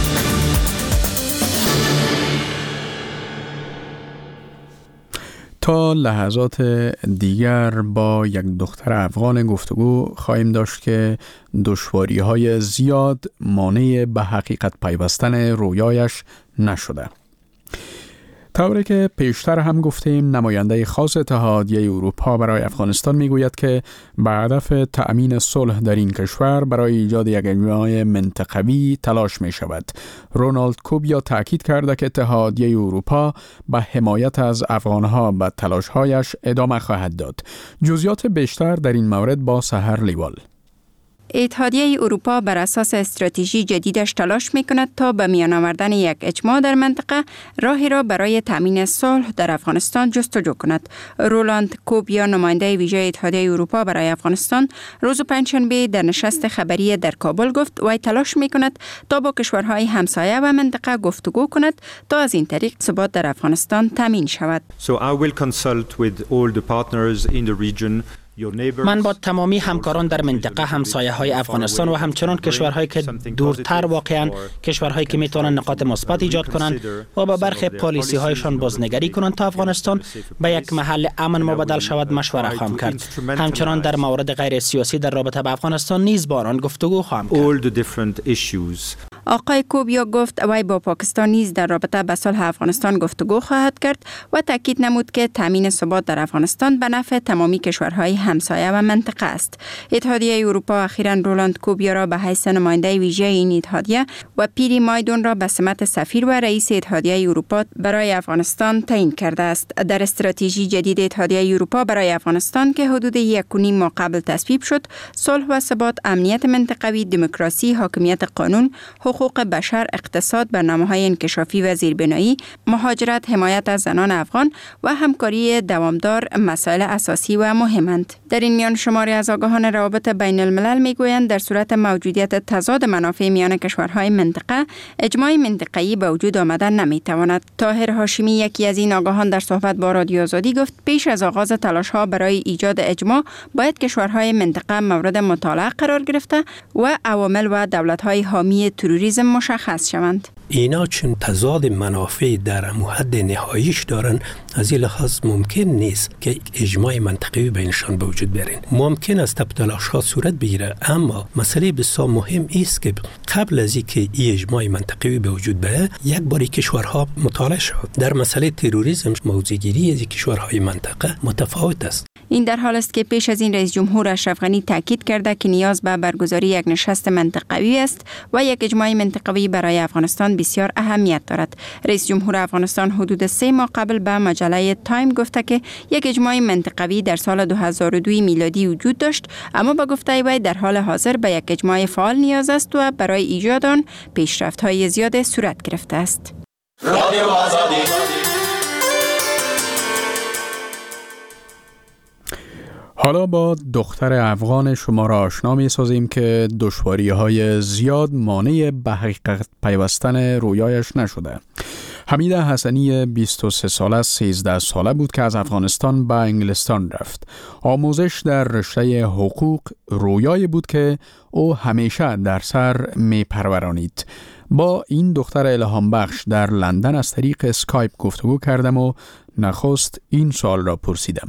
تا لحظات دیگر با یک دختر افغان گفتگو خواهیم داشت که دشواری‌های زیاد مانع به حقیقت پیوستن رویایش نشده. طوری که پیشتر هم گفتیم، نماینده خاص اتحادیه اروپا برای افغانستان میگوید که به هدف تأمین صلح در این کشور برای ایجاد یک اجماع منطقوی تلاش می شود. رونالد کوبیا تاکید کرده که اتحادیه اروپا به حمایت از افغانها به تلاش‌هایش ادامه خواهد داد. جزئیات بیشتر در این مورد با سحر لیوال. اتحادیه اروپا بر اساس استراتژی جدیدش تلاش می‌کند تا به میان آوردن یک اجماع در منطقه راهی را برای تامین صلح در افغانستان جستجو کند. رولاند کوبیا، نماینده ویژه اتحادیه اروپا برای افغانستان، روز پنجشنبه در نشست خبری در کابل گفت وی تلاش می‌کند تا با کشورهای همسایه و منطقه گفتگو کند تا از این طریق ثبات در افغانستان تامین شود. So I will consult with all the partners in the region. من با تمامی همکاران در منطقه، همسایه های افغانستان و همچنان کشورهایی که دورتر واقعاً، کشورهایی که میتونن نقاط مثبت ایجاد کنند و با برخی پالیسی هایشان بازنگری کنند تا افغانستان به یک محل امن مبدل شود مشوره خواهم کرد. همچنان در مورد غیر سیاسی در رابطه با افغانستان نیز با آنان گفتگو خواهم کرد. آقای کوبیا گفت وی با پاکستان نیز در رابطه با صلح افغانستان گفتگو خواهد کرد و تاکید نمود که تامین ثبات در افغانستان به نفع تمامی کشورهای همسایه و منطقه است. اتحادیه اروپا اخیراً رولاند کوبیا را به حیث نماینده ویژه این اتحادیه و پیری مایدون را به سمت سفیر و رئیس اتحادیه اروپا برای افغانستان تعیین کرده است. در استراتژی جدید اتحادیه اروپا برای افغانستان که حدود 1.5 ماه قبل تصویب شد، صلح و ثبات، امنیت منطقوی، دموکراسی، حاکمیت قانون، حقوق بشر، اقتصاد، برنامه‌های انکشافی و زیربنایی، مهاجرت، حمایت از زنان افغان و همکاری دوامدار مسائل اساسی و مهمند. در این میان شماری از آگاهان روابط بین الملل میگویند در صورت موجودیت تضاد منافع میان کشورهای منطقه، اجماع منطقه‌ای به وجود آمدن نمیتواند. طاهر هاشمی، یکی از این آگاهان، در صحبت با رادیو آزادی گفت پیش از آغاز تلاش‌ها برای ایجاد اجماع باید کشورهای منطقه مورد مطالعه قرار گرفته و عوامل و دولت‌های حامی تروریسم مشخص شوند. اینا چون تضاد منافع در حد نهاییش دارن، از این لحاظ ممکن نیست که اجماع منطقی بینشان به وجود بیارین. ممکن است تلاش‌ها صورت بگیره، اما مسئله بسیار مهم است که قبل از اینکه این اجماع منطقی به وجود بیاید، یک باری کشورها مطالعه شود. در مسئله تروریسم موضع‌گیری از کشورهای منطقه متفاوت است. این در حال است که پیش از این رئیس جمهور اشرف غنی تاکید کرده که نیاز به برگزاری یک نشست منطقوی است و یک اجماع منطقوی برای افغانستان بسیار اهمیت دارد. رئیس جمهور افغانستان حدود 3 ماه قبل به مجله تایم گفته که یک اجماع منطقوی در سال 2002 میلادی وجود داشت، اما با گفته وی در حال حاضر به یک اجماع فعال نیاز است و برای ایجاد آن پیشرفت‌های زیاد صورت گرفته است. رادیو آزادی. حالا با دختر افغان شما را آشنا می سازیم که دشواری‌های زیاد مانع به حقیقت پیوستن رویایش نشده. حمیده حسنی 23 ساله 13 ساله بود که از افغانستان به انگلستان رفت. آموزش در رشته حقوق رویایی بود که او همیشه در سر می پرورانید. با این دختر الهام بخش در لندن از طریق اسکایپ گفتگو کردم و نخست این سوال را پرسیدم.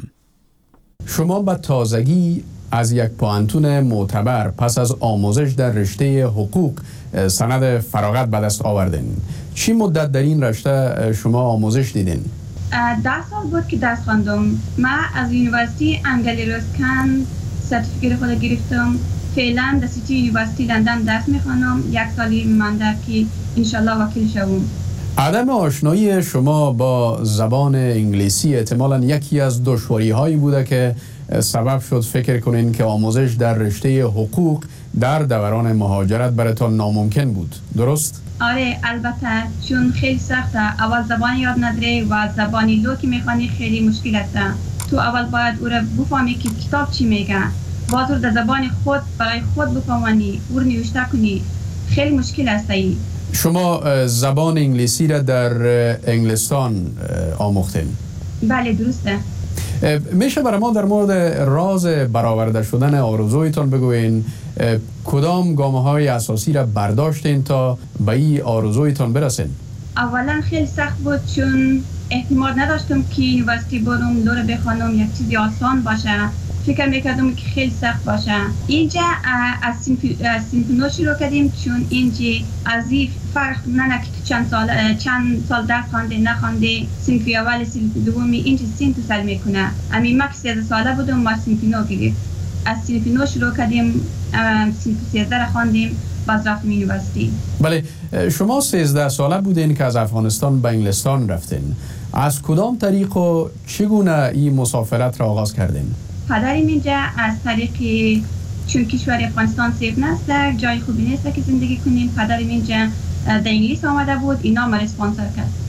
شما به تازگی از یک پوهنتون معتبر پس از آموزش در رشته حقوق سند فراغت به دست آوردین. چی مدت در این رشته شما آموزش دیدین؟ 10 سال بود که درس خواندم. من از یونیورسیتی انگلی رسکن سرتیفیکیت خود گرفتم. فعلا در سیتی یونیورسیتی لندن درس میخوانم. 1 سالی مانده که انشالله وکیل شوم. عدم آشنایی شما با زبان انگلیسی احتمالاً یکی از دشواری‌هایی بوده که سبب شد فکر کنین که آموزش در رشته حقوق در دوران مهاجرت براتون ناممکن بود. درست؟ آره البته، چون خیلی سخته. اول زبان یاد نداری و زبانی لو که میخوانی خیلی مشکل است. تو اول باید او را بفهمی که کتاب چی میگه. باز در زبان خود برای خود بفهمی، او را نوشته کنی. خیلی مشکل است. شما زبان انگلیسی را در انگلستان آموختین؟ بله درسته. میشه برای ما در مورد راز برآورده شدن آرزویتان بگوین؟ کدام گام‌های اساسی را برداشتین تا به این آرزویتان برسین؟ اولا خیلی سخت بود، چون احتمال نداشتم که یونیورسیتی برم لو را بخوانم یک چیزی آسان باشه. فکر میکردم که خیلی سخت باشه. اینجا از صنف نو شروع کردیم، چون اینجا از این فرق نه که چند سال درس خوانده نخوانده، صنف اول صنف دومی اینجا سن سال میکنه. امی ما که 13 ساله بودم ما صنف نو گرفت. از صنف نو شروع کردیم، صنف 13 را خواندیم، باز رفتیم یونیورسیتی. بله، شما 13 ساله بودین که از افغانستان به انگلستان رفتین. از کدام طریق و چگونه این مسافرت را آغاز کردین؟ پدرم اینجا از طریق، چون کشور افغانستان سیف نیست، جای خوبی نیست که زندگی کنیم، پدرم اینجا در انگلیس آمده بود، اینا ما اسپانسر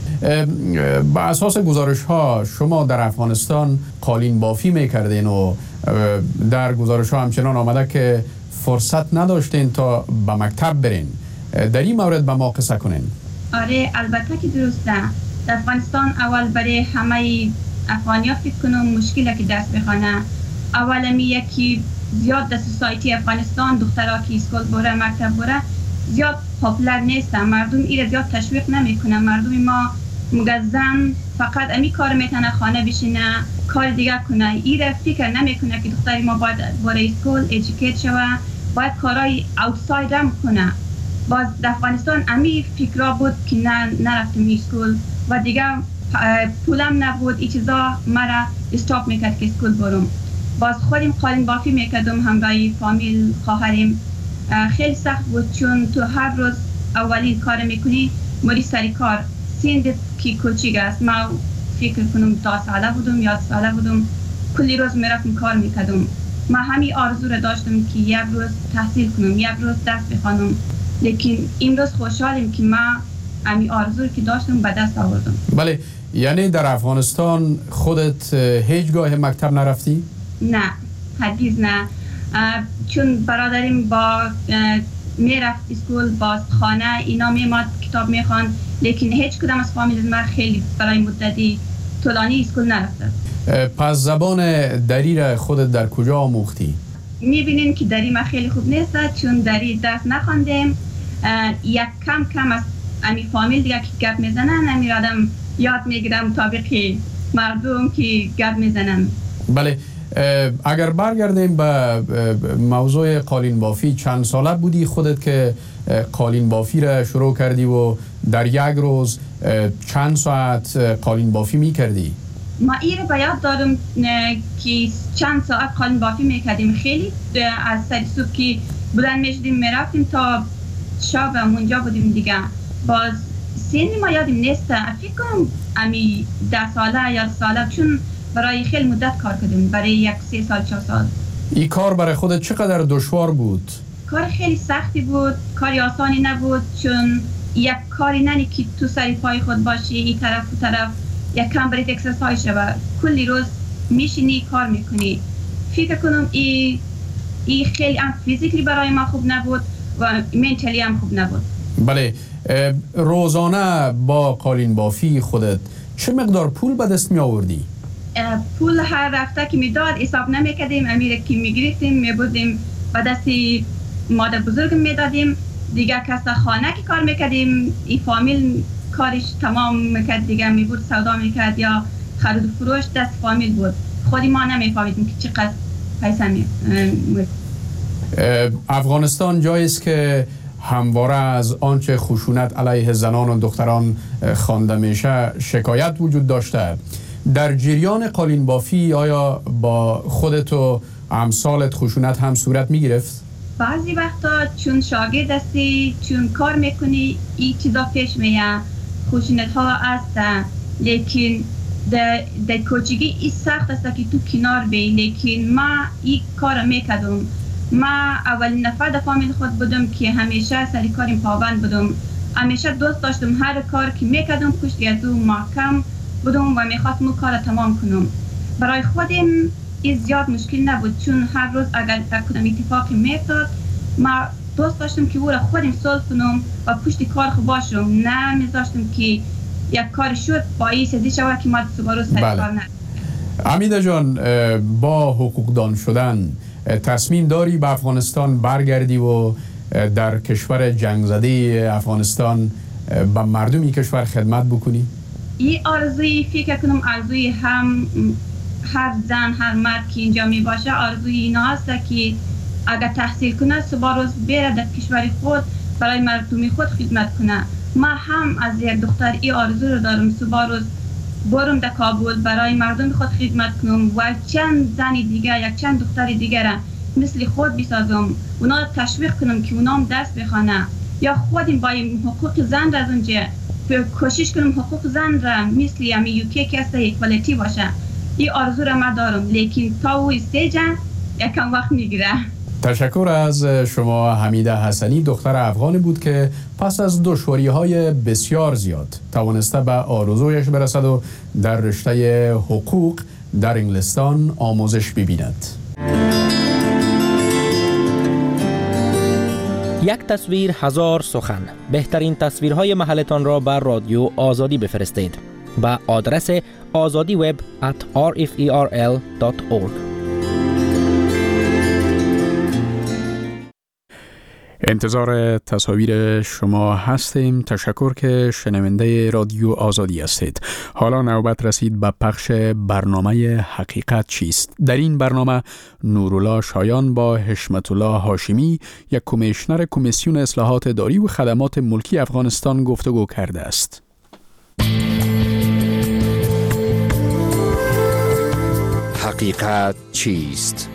کرد. با اساس گزارش ها شما در افغانستان قالین بافی میکردین و در گزارش ها همچنان آمده که فرصت نداشتین تا به مکتب برین. در این مورد به ما قصه کنین. آره البته که درسته. در افغانستان اول برای همه افغانیا فکر کنم مشکله که درس بخونه. اول یکی زیاد در سوسایتی افغانستان دخترها که اسکول بره مکتب بره زیاد پاپولار نیستن. مردم ایره زیاد تشویق نمیکنن. مردم ما مگزن فقط امی کار میتونه خانه بشینه، کار دیگه کنه. ایره فکر نمیکنه که دختری ما باید بره اسکول ادوکییت شوه، باید کارهای اوتساید هم کنه. باز در افغانستان امی فکرها بود که نرفتم اسکول و دیگه پولم نبود. این چیزا مرا استاپ میکرد که اسکول برم. باز خودم قالین بافی میکردم همراه فامیل خواهریم. خیلی سخت بود چون تو هر روز اولین کار میکنی مری سری کار. سیندت کی کوچیک است. ما فکر کنم 10 ساله بودم 11 ساله بودم، کلی روز میرفتم کار میکردم. ما همین آرزو را داشتم که یک روز تحصیل کنم، یک روز درس بخوانم، لیکن امروز خوشحالم که ما همین آرزو که داشتم به دست آوردم. بله، یعنی در افغانستان خودت هیچگاه مکتب نرفتی؟ نه، هرگز نه. چون برادریم با میرفت اسکول، باز خانه اینا میماد کتاب میخوان، لیکن هیچ کدام از فامیل ما خیلی برای مدتی طولانی اسکول نرفته. پس زبان دری را خودت در کجا آموختی؟ میبینین که دری ما خیلی خوب نیست چون دری درس نخواندیم. یک کم از امی فامیل دیگه که گپ میزنن امی آدم یاد میگیرم مطابق مردم که گپ میزنن. بله، اگر برگردیم به موضوع قالین بافی، چند ساله بودی خودت که قالین بافی را شروع کردی و در یک روز چند ساعت قالین بافی میکردی؟ ما ایره باید دارم که چند ساعت قالین بافی میکردیم. خیلی از سر صبح که بلند میشدیم میرفتیم تا شب اونجا بودیم دیگه. باز سنی ما یادم نیست، فکر کنم امی 10 ساله یا ساله، چون برای خیلی مدت کار کردیم، برای 1 3 سال 4 سال. این کار برای خودت چقدر دشوار بود؟ کار خیلی سختی بود، کاری آسانی نبود، چون یک کاری ننی که تو سری پای خود باشی این طرف و طرف، یک کم برید اکسرسایز شود، کلی روز میشینی کار میکنی. فکر کنم این خیلی هم فیزیکلی برای ما خوب نبود و منتالی هم خوب نبود. بله، روزانه با قالین بافی خودت چه مقدار پول به دست می آوردی؟ پول هر رفته که میداد حساب نمیکردیم، امیره که میگرفتیم میبودیم به دست مادر بزرگم میدادیم دیگه. کس خانه که کار میکردیم، این فامیل کارش تمام میکرد دیگه، میبود سودا میکرد یا خرید و فروش دست فامیل بود. خودی ما نمیفهمیدیم که چقدر پیسه می‌بود. افغانستان جایی است که همواره از آنچه خشونت علیه زنان و دختران خوانده میشه شکایت وجود داشته. در جریان قالین بافی آیا با خودت و امثالت خشونت هم صورت می گرفت؟ بعضی وقتا چون شاگرد هستی، چون کار میکنی، این چیزا پیش میاد، خشونت ها هست، لیکن در کوچگی این سخت است که تو کنار بی. لیکن ما این کار میکردم. ما اولین نفر در فامیل خود بودم که همیشه سری کاریم پابند بودم، همیشه دوست داشتم هر کار که میکردم پشت از او محکم بودم و میخواستم اون کار تمام کنم. برای خودم این زیاد مشکل نبود، چون هر روز اگر کدام اتفاقی میفتاد ما دوست داشتم که او را خودم صلح کنم و پشت کار خود باشم، نه میذاشتم که یک کار شد با این سازی شود که ما دوباره سر کار نکنم. امیده جان، با حقوقدان شدن تصمیم داری به افغانستان برگردی و در کشور جنگ زده افغانستان به مردمی کشور خدمت بکنی؟ این آرزوی فکر کنم آرزوی هر زن هر مرد که اینجا می باشه آرزوی اینا هست که اگر تحصیل کنه صبح روز بره در کشور خود برای مردمی خود خدمت کنه. ما هم از یک دختر این آرزو رو دارم، صبح روز برم در کابل برای مردم خود خدمت کنم و چند زن دیگه یک چند دختر دیگه را مثل خود بسازم، اونا تشویق کنم که اونا هم درس بخوانه، یا خودم با حقوق زن را از اونجا کوشش کنم حقوق زن را مثل امی یوکی که است ایکوالیتی باشه. این آرزو را ما دارم، لیکن تا او استیج یکم وقت میگیره. تشکر از شما. حمیده حسنی دختر افغانی بود که پس از دشواری‌های بسیار زیاد توانسته به آرزویش برسد و در رشته حقوق در انگلستان آموزش ببیند. یک تصویر هزار سخن. بهترین تصویرهای محلتان را بر رادیو آزادی بفرستید به آدرس azadiweb@rferl.org. انتظار تصاویر شما هستیم. تشکر که شنونده رادیو آزادی هستید. حالا نوبت رسید به پخش برنامه حقیقت چیست. در این برنامه نورالله شایان با حشمت الله هاشمی، یک کمیشنر کمیسیون اصلاحات اداری و خدمات ملکی افغانستان گفتگو کرده است. حقیقت چیست؟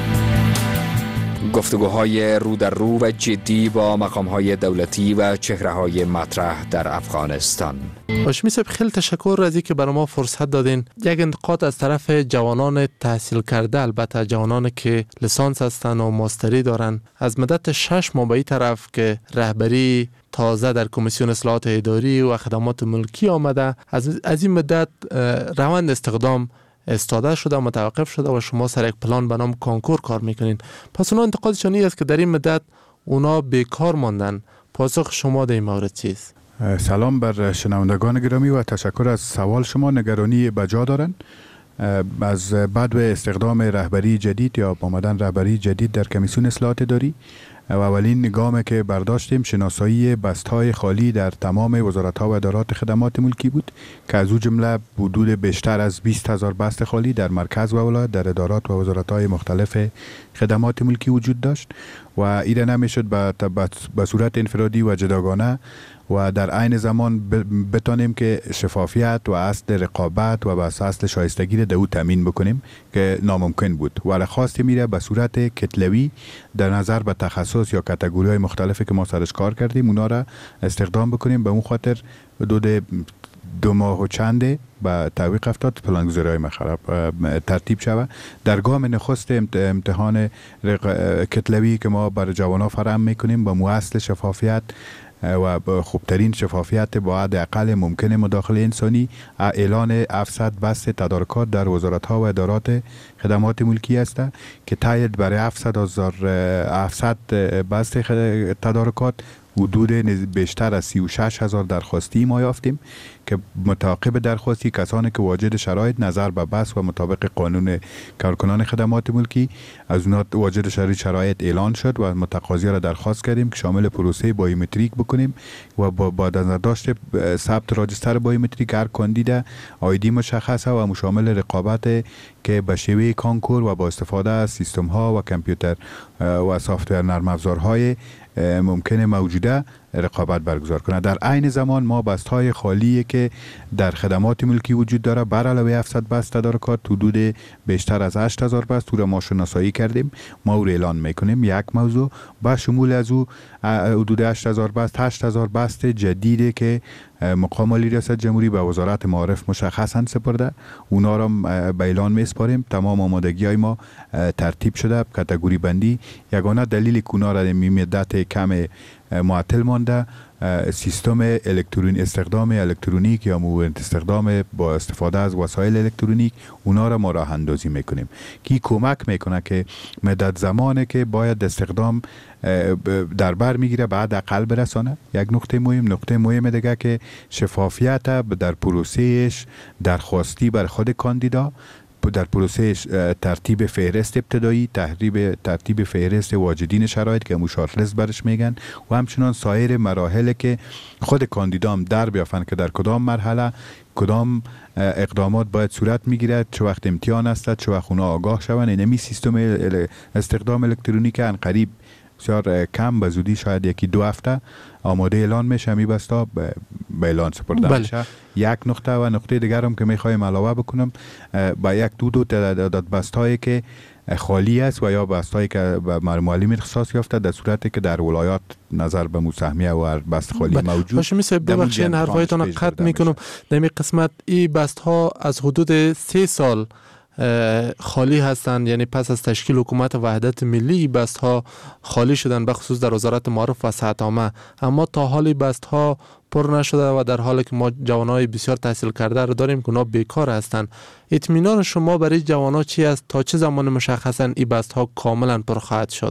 گفتگوهای رو در رو و جدی با مقام‌های دولتی و چهره‌های مطرح در افغانستان. هاشمی صاحب خیلی تشکر از اینکه برای ما فرصت دادین. یک انتقاد از طرف جوانان تحصیل کرده، البته جوانانی که لیسانس هستن و ماستری دارن، از مدت 6 ماه به این طرف که رهبری تازه در کمیسیون اصلاحات اداری و خدمات ملکی آمده، از این مدت روند استخدام استاده شده و متوقف شده و شما سر یک پلان به نام کانکور کار میکنین. پس اونا انتقادشون این است که در این مدت اونا بیکار ماندن. پاسخ شما در این مورد چیست؟ سلام بر شنوندگان گرامی و تشکر از سوال شما. نگرانی بجا دارن از بعد استخدام رهبری جدید یا آمدن رهبری جدید در کمیسیون اصلاحات اداری و اولین گامی که برداشتیم شناسایی بست‌های خالی در تمام وزارت‌ها و ادارات خدمات ملکی بود که از او جمله حدود بیشتر از 20,000 بست خالی در مرکز و ولایت در ادارات و وزارت‌های مختلف خدمات ملکی وجود داشت و این نمیشد به صورت انفرادی و جداگانه و در عین زمان بتانیم که شفافیت و اصل رقابت و بس اصل شایستگی را تامین بکنیم که ناممکن بود و خواسته میره به صورت کتلوی در نظر به تخصص یا کاتگوری های مختلفی که ما سرش کار کردیم اونا را استخدام بکنیم. به اون خاطر حدود 2 ماه و چنده با تعویق افتاد پلانگذاری های مخرب ترتیب شود. در گام نخست امتحان کتلوی که ما برای جوانان فراهم میکنیم با اصل شفافیت و خوبترین شفافیت با حداقل ممکن مداخله انسانی، اعلان 700 بست تدارکات در وزارت‌ها و ادارات خدمات ملکی است که تایید برای 700 بست تدارکات حدود بیشتر از 36,000 درخواستی ما یافتیم که متعاقب درخواستی کسانی که واجد شرایط نظر به بس و مطابق قانون کارکنان خدمات ملکی از اونها واجد شرایط اعلان شد و متقاضی را درخواست کردیم که شامل پروسه بایومتریک بکنیم و با نظر داشت ثبت راجستر بایومتریک هر کاندید آیدی مشخصه و شامل رقابت که به شیوه کانکور و با استفاده از سیستم ها و کامپیوتر و سافتور نرم افزارهای ممکنه موجوده رقابت برگزار کنه. در عین زمان ما بست‌های خالی که در خدمات ملکی وجود داره بر علاوه 700 بست تدارکات حدود بیشتر از 8,000 بست رو ما شناسایی کردیم، ما رو اعلان میکنیم. یک موضوع با شمول از او حدود 8,000 بست جدیده که مقام عالی ریاست جمهوری به وزارت معارف مشخصا سپرده، اونا را به اعلان میسپاریم. تمام آمادگی‌های ما ترتیب شده، کاتگوری بندی. یگانه دلیل که اونا را مدت کم معطل مانده سیستم استخدام الکترونیک یا استخدام با استفاده از وسایل الکترونیک اونا را ما راه اندازی میکنیم که کمک میکنه که مدت زمانی که باید استخدام در بر میگیره بعد اقل برسانه. یک نقطه مهم دیگه که شفافیت در پروسهش درخواستی بر خود کاندیدا، در پروسه ترتیب فهرست ابتدایی، ترتیب فهرست واجدین شرایط که شارتلیست برش میگن و همچنان سایر مراحل که خود کاندیدام در بیافن که در کدام مرحله کدام اقدامات باید صورت میگیرد، چه وقت امتحان است، چه وقت اونا آگاه شون. اینمی سیستم استخدام الکترونیک ان قریب بسیار کم به زودی شاید 1-2 هفته آماده اعلان میشه، می بستا به اعلان سپرده میشه. یک نقطه و نقطه دیگر هم که میخوایم علاوه بکنم با 1-2 تعداد بستایی که خالی است و یا بستایی که به معلم اختصاص یافته در صورتی که در ولایات نظر به مساهمیه و بست خالی موجود. هاشمی صاحب ببخشید حرفایتان را قطع میکنم. در این قسمت این بست ها از حدود 3 سال خالی هستند، یعنی پس از تشکیل حکومت وحدت ملی بست ها خالی شدن، به خصوص در وزارت معارف و صحت عامه، اما تا حالی بست ها پر نشده و در حالی که ما جوانای بسیار تحصیل کرده رو داریم که اونا بیکار هستند. اطمینان شما برای جوانا چی است؟ تا چه زمان مشخصا این بست ها کاملا پر خواهد شد؟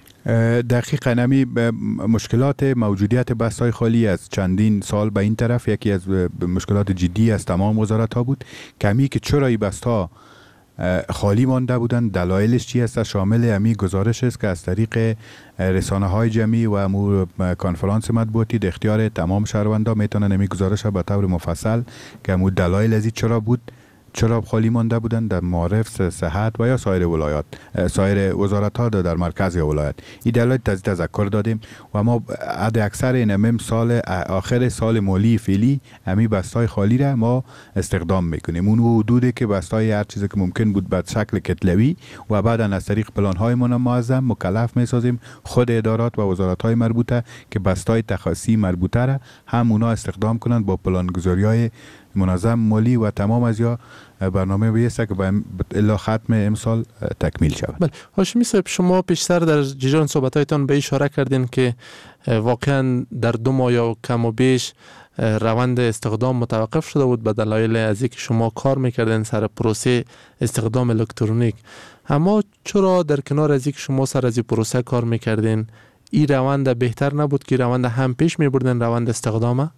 دقیقاً نمی مشکلات موجودیت بست‌های خالی از چندین سال به این طرف یکی از مشکلات جدی از تمام وزارت ها بود. کمی که چرا این بست‌ها خالی مانده بودن، دلایلش چی است؟ شامل امی گزارش است که از طریق رسانه های جمعی و کنفرانس مطبوعاتی در اختیار تمام شهروندان میتونن امی گزارش به طور مفصل که دلایل از چرا بود چرا خالی مانده بودن در معارف، صحت و یا سایر ولایات، سایر وزارت ها در مرکز یا ولایت. این دلایل تذکر دادیم و ما حد اکثر این سال آخر سال مالی فعلی امی بستای خالی را ما استخدام میکنیم. اون حدودی که بستای هر چیزی که ممکن بود به شکل کتلوی و بعد از طریق پلان های منظم مکلف میسازیم خود ادارات و وزارت های مربوطه که بستای تخصصی مربوطه را هم اونا استخدام کنند با پلان گذاری های منظم مالی و تمام از یا برنامه بیسته که الا ختم امسال تکمیل شود. بله هاشمی صاحب، شما پیشتر در جریان صحبتایتان به اشاره کردین که واقعا در 2 ماه یا کم و بیش روند استخدام متوقف شده بود به دلایل از اینکه شما کار میکردین سر پروسه استخدام الکترونیک. اما چرا در کنار از اینکه شما سر از این پروسه کار میکردین این روند بهتر نبود که روند هم پیش میبردن روند استخدامه؟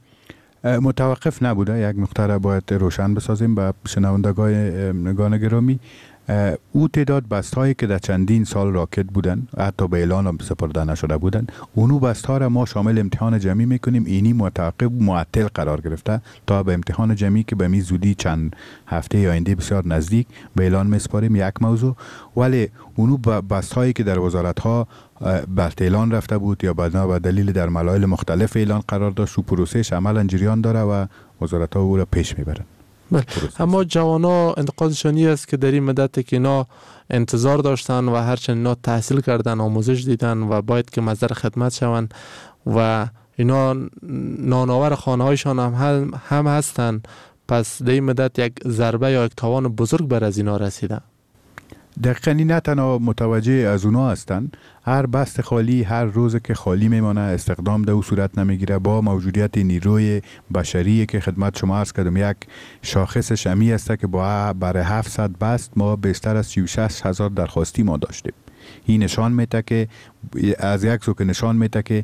متوقف نبوده. یک نکته را باید روشن بسازیم به شنوندگان گرامی. او تعداد بستهایی که در چندین سال راکت بودن، حتی به اعلان هم سپرده نشده بودن، اونو بستها را ما شامل امتحان جمعی میکنیم. اینی متوقف معطل قرار گرفته تا به امتحان جمعی که به می زودی چند هفته آینده بسیار نزدیک به اعلان میسپاریم یک موضوع. ولی اونو بستهایی که در وزارت ها بر اعلان رفته بود یا بعدا به دلیل در ملایل مختلف اعلان قرار داشت و پروسهش عملا جریان داره و وزارت ها او را پیش میبرن. بله. اما جوانا انتقادشانی است که در این مدت که اینا انتظار داشتن و هرچند اینا تحصیل کردن، آموزش دیدن و باید که مصدر خدمت شون و اینا نانآور خانه هایشان هم هستن، پس در این مدت یک ضربه یا یک تاوان بزرگ بر از اینا رسیده. دقیقاً نه تنها متوجه از اونا هستند، هر بست خالی هر روز که خالی میمانه استخدام در او صورت نمیگیره. با موجودیت نیروی بشری که خدمت شما عرض کردم یک شاخص شمی است که با برای 700 بست ما بیشتر از 36,000 درخواستی ما داشتیم. این نشان میده که از یک سو که نشان میده که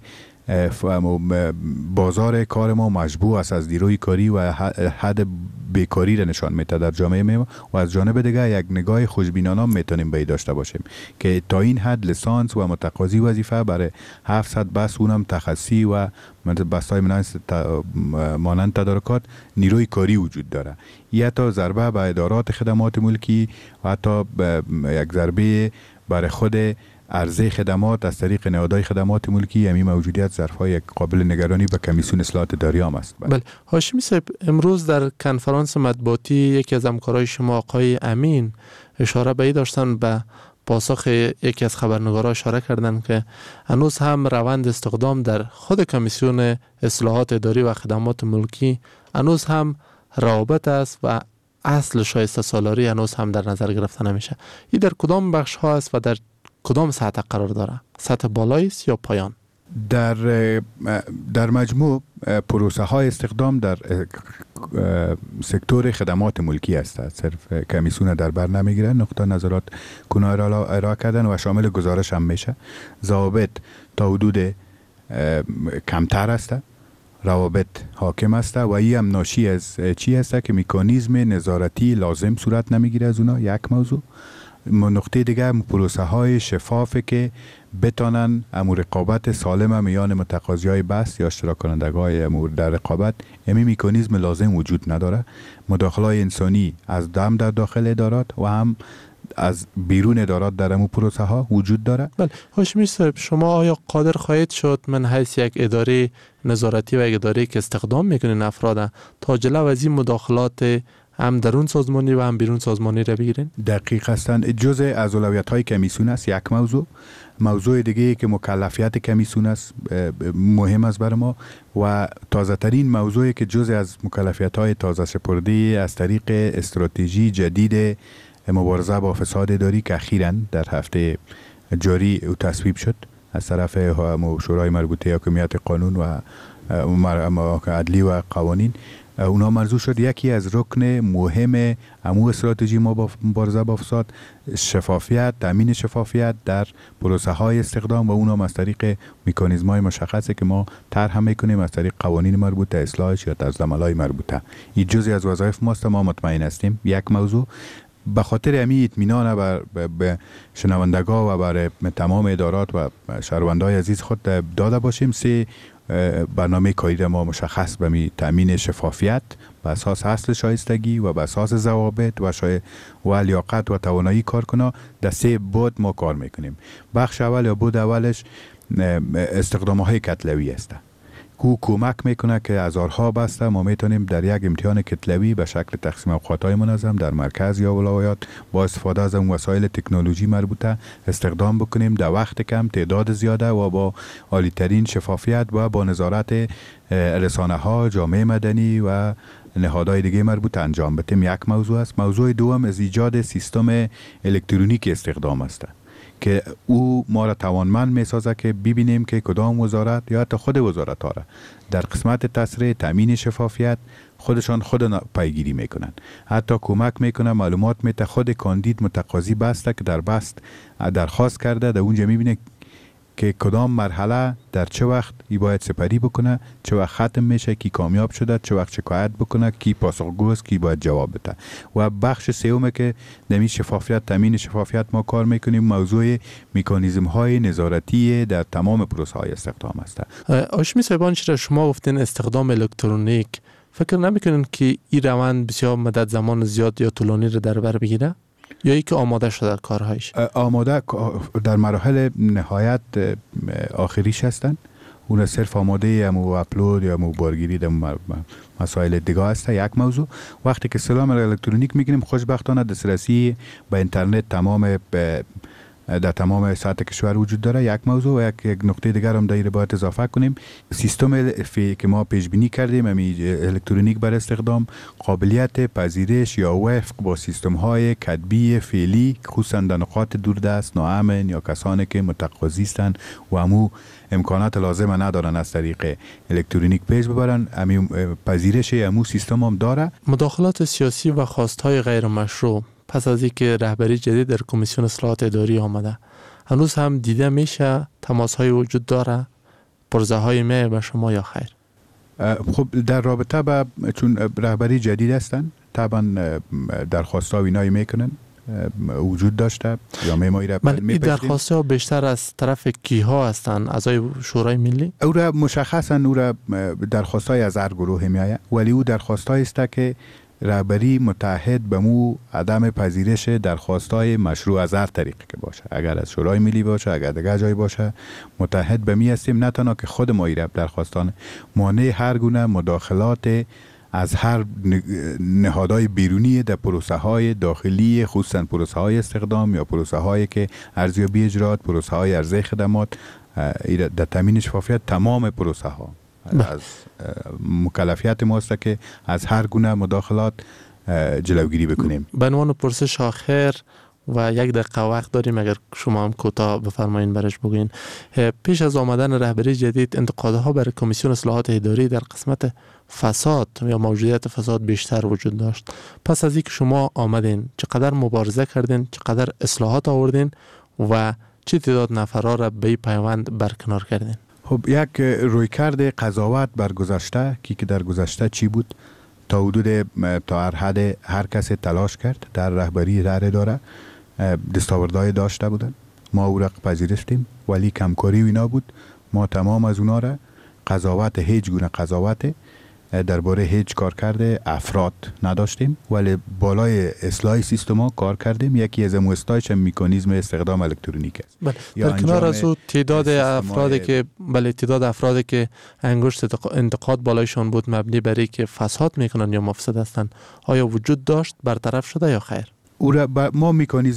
بازار کار ما مشبوع است از نیروی کاری و حد بیکاری را نشان میده در جامعه ما. و از جانب دیگه یک نگاه خوشبینانه میتونیم به داشته باشیم که تا این حد لیسانس و متقاضی وظیفه برای 700 بس اونم تخصصی و بسای مانند تدارکات نیروی کاری وجود داره. یا تا ضربه به ادارات خدمات ملکی و حتی یک ضربه برای خود عرضه خدمات از طریق نهادهای خدمات ملکی. همین موجودیت ظرف‌های قابل نگرانی به کمیسیون اصلاحات اداری هم است. بله هاشمی صاحب، امروز در کنفرانس مطبوعاتی یکی از همکارای شما آقای امین اشاره به داشتن، به پاسخ یکی از خبرنگارا اشاره کردن که هنوز هم روند استخدام در خود کمیسیون اصلاحات اداری و خدمات ملکی هنوز هم روابط است و اصل شایسته سالاری هنوز هم در نظر گرفته نمیشه. این در کدام بخش ها است و در کدام سطح قرار داره؟ سطح بالایی است یا پایان؟ در مجموع پروسه های استخدام در سکتور خدمات ملکی است. صرف کمیسیون در بر نمیگیرن. نقطه نظرات کنار ارائه کردن و شامل گزارش هم میشه. ضوابط تا حدود کمتر است، روابط حاکم است و این هم ناشی از چی است که مکانیزم نظارتی لازم صورت نمیگیره از اونا. یک موضوع. نقطه دیگه پروسه های شفافه که بتانن امور رقابت سالم میان متقاضی های بس یا اشتراک کنندگان های امور در رقابت. امی مکانیزم لازم وجود نداره. مداخله انسانی از دم در داخل ادارات و هم از بیرون ادارات در امور پروسه ها وجود داره. بله هاشمی صاحب، شما آیا قادر خواهید شد من حیث یک اداره نظارتی و یک اداره که استخدام میکنین افراد تا جلو از این مداخلات هم درون سازمانی و هم بیرون سازمانی را بگیرین؟ دقیق هستند. جزء از اولویت های کمیسیون است. یک موضوع دیگه که مکلفیت کمیسیون است مهم است برای ما و تازه ترین موضوعی که جزء از مکلفیت های تازه سپرده از طریق استراتژی جدید مبارزه با فساد اداری که اخیراً در هفته جاری تصویب شد از طرف شورای مربوطه حاکمیت قانون و عدلی و قوانین. اونا مرزو شد یکی از رکن مهم امو استراتژی ما با مبارزه با فساد شفافیت، تامین شفافیت در پروسه های استخدام و اونا از طریق مکانیزم های مشخصه که ما طرح میکنیم از طریق قوانین مربوطه، اصلاحش یا طرزالعمل‌های مربوطه. این جزئی از وظایف ماست. ما مطمئن هستیم یک موضوع به خاطر امی اطمینان به شنوندگان و برای تمام ادارات و شهروندای عزیز خود داده باشیم. برنامه کاری ما مشخص به می تامین شفافیت به اساس اصل شایستگی و به اساس ضوابط و لیاقت و توانایی کارکنان در 3 بود ما کار میکنیم. بخش اول یا بود اولش استخدام‌های کتلوی است که کمک میکنه که هزارها بسته ما میتونیم در یک امتحان کتلوی به شکل تقسیم اوقات‌های منظم در مرکز یا ولایات با استفاده از وسایل تکنولوژی مربوطه استخدام بکنیم در وقت کم، تعداد زیاده و با عالی‌ترین شفافیت و با نظارت رسانه‌ها، جامعه مدنی و نهادهای دیگه مربوط انجام بدیم. یک موضوع است. موضوع دوم از ایجاد سیستم الکترونیک استخدام است که او ما را توانمند میسازه که ببینیم که کدام وزارت یا حتی خود وزارت ها را در قسمت تسریع تامین شفافیت خودشان خود پیگیری میکنن. حتی کمک میکنه معلومات میته خود کاندید متقاضی بسته که در بست درخواست کرده در اونجا میبینه که کدام مرحله در چه وقت ای باید سپری بکنه، چه وقت ختم میشه، کی کامیاب شده، چه وقت شکایت بکنه، کی پاسخگوست، کی باید جواب بده. و بخش سوم که نمی شفافیت تامین شفافیت ما کار میکنیم موضوع مکانیزم های نظارتی در تمام پروسه های استخدام است. هاشمی صاحبان، چرا شما گفتین استخدام الکترونیک، فکر نمیکنین که این روند بسیار مدت زمان زیاد یا طولانی رو در بر بگیره؟ یا ای که آماده شده کارهایش؟ آماده در مراحل نهایت آخریش هستن. اون صرف آماده امو اپلود یا امو بارگیری در مسائل دیگه هست. یک موضوع وقتی که سلام الکترونیک میگیریم خوشبختانه دسترسی به اینترنت در تمام سطح کشور وجود داره. یک موضوع و یک نقطه دیگر هم دایر باید اضافه کنیم. سیستم که ما پیش بینی کردیم الکترونیک بر استخدام قابلیت پذیرش یا وفق با سیستم های کتبی فعلی خصوصا در نقاط دوردست، ناامن یا کسانی که متقاضی هستند و امو امکانات لازم ندارن از طریق الکترونیک پیش ببرن، پذیرش امو سیستم هم داره. مداخلات سیاسی و خواستهای غیر مشروع پس از اینکه رهبری جدید در کمیسیون اصلاحات اداری آمده، هنوز هم دیده میشه تماس‌های وجود داره؟ پرزه‌های میه به شما یا خیر؟ خب در رابطه با چون رهبری جدید هستن طبعا درخواست‌ها و اینایی میکنن وجود داشته یا میمایی را این درخواست‌ها بیشتر از طرف کیها هستن؟ اعضای شورای ملی؟ او را مشخصا او را درخواست‌های از هر گروه میآید، ولی او درخواست‌هایی است که رهبری متحد به مو عدم پذیرش درخواستای مشروع از هر طریقی که باشه، اگر از شورای ملی باشه، اگر دیگه جای باشه، متحد به می هستیم. نه تنها که خود ما ایرب درخواستان مانع هر گونه مداخلات از هر نهادهای بیرونی در پروسه های داخلی، خصوصا پروسه های استخدام یا پروسه هایی که ارزیابی اجرات، پروسه های عرضه خدمات، در تامین شفافیت تمام پروسه ها از مکلفیت ماست که از هر گونه مداخلات جلوگیری بکنیم. به عنوان پرسش آخر و 1 دقیقه وقت داریم، اگر شما هم کوتاه بفرمایید برش بگوین. پیش از آمدن رهبری جدید انتقادها برای کمیسیون اصلاحات اداری در قسمت فساد یا موجودیت فساد بیشتر وجود داشت. پس از اینکه شما آمدین چقدر مبارزه کردین، چقدر اصلاحات آوردین و چه تعداد نفرها را به پیوند برکنار کردین؟ خب یک رویکرد قضاوت بر گذشته که در گذشته چی بود تا حدود تا هر حد هر کس تلاش کرد در رهبری اداره دستاوردهای داشته بودن، ما او را پذیرفتیم، ولی کمکاری و اینا بود. ما تمام از اونا را قضاوت، هیچ گونه قضاوت درباره هیچ کار کرده افراد نداشتیم، ولی بالای اصلاح سیستم ها کار کردیم. یکی از اصلاحش مکانیزم استخدام الکترونیک است. در کنار از او تعداد افرادی که انگشت انتقاد بالایشان بود مبنی بر اینکه فساد میکنن یا مفسد هستند، آیا وجود داشت، برطرف شده یا خیر؟ او را ما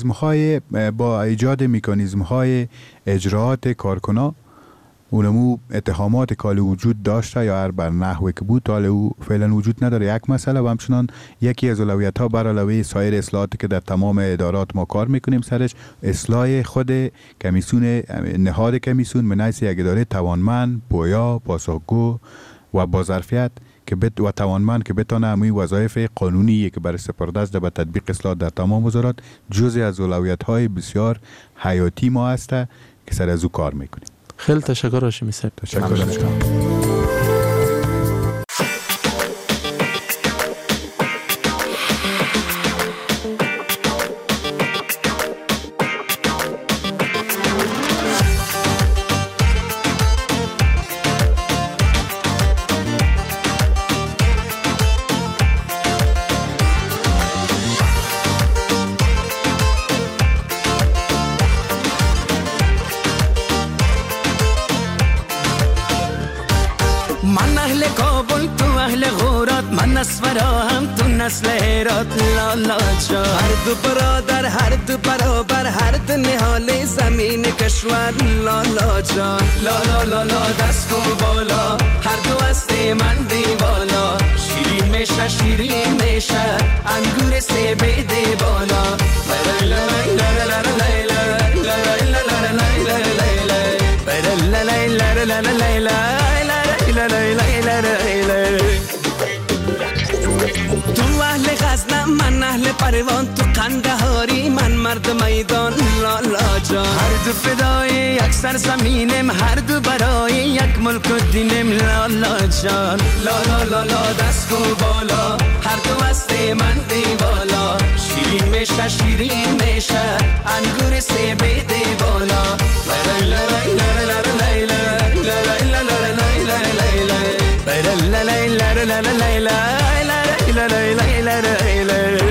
با ایجاد مکانیزم های اجراعات کارکنان اونمو اتهامات کالی وجود داشته یا هر بر نحوی که بود، حال او فعلا وجود نداره. یک مسئله و همچنان یکی از اولویت ها بر علاوه سایر اصلاحاتی که در تمام ادارات ما کار میکنیم سرش، اصلاح خود کمیسیون، نهاد کمیسیون من حیث یک اداره توانمند، پویا، پاسخگو و با ظرفیت و توانمند که بتونه همین وظایف قانونی که برای سپرده است به تطبیق اصلاح در تمام وزارات جزء از اولویت های بسیار حیاتی ما است که سر از او کار میکنیم. خیلی تشکر هاشمی صاحب. تشکر. نسل فراهم تو نسل هرات لالا جان. هر دو برادر هر دو برابر هر دو نهال زمین کشور لالا جان. لالا لالا دست و بالا هر دو است من دیوالا. شیرین میشه شیرین میشه انگور سیب دی بالا. تو اهل غزنه من اهل پروان تو قندهاری من مرد میدان لالا جان. هر دو فدای یک سرزمینم هر دو برای یک ملک و دینم لالا جان. لالا لالا دست و بالا هر دو است من دیوالا. شیرین میشه شیرین میشه انگور سیب دی بالا. La la la la la la la la la la la la la la la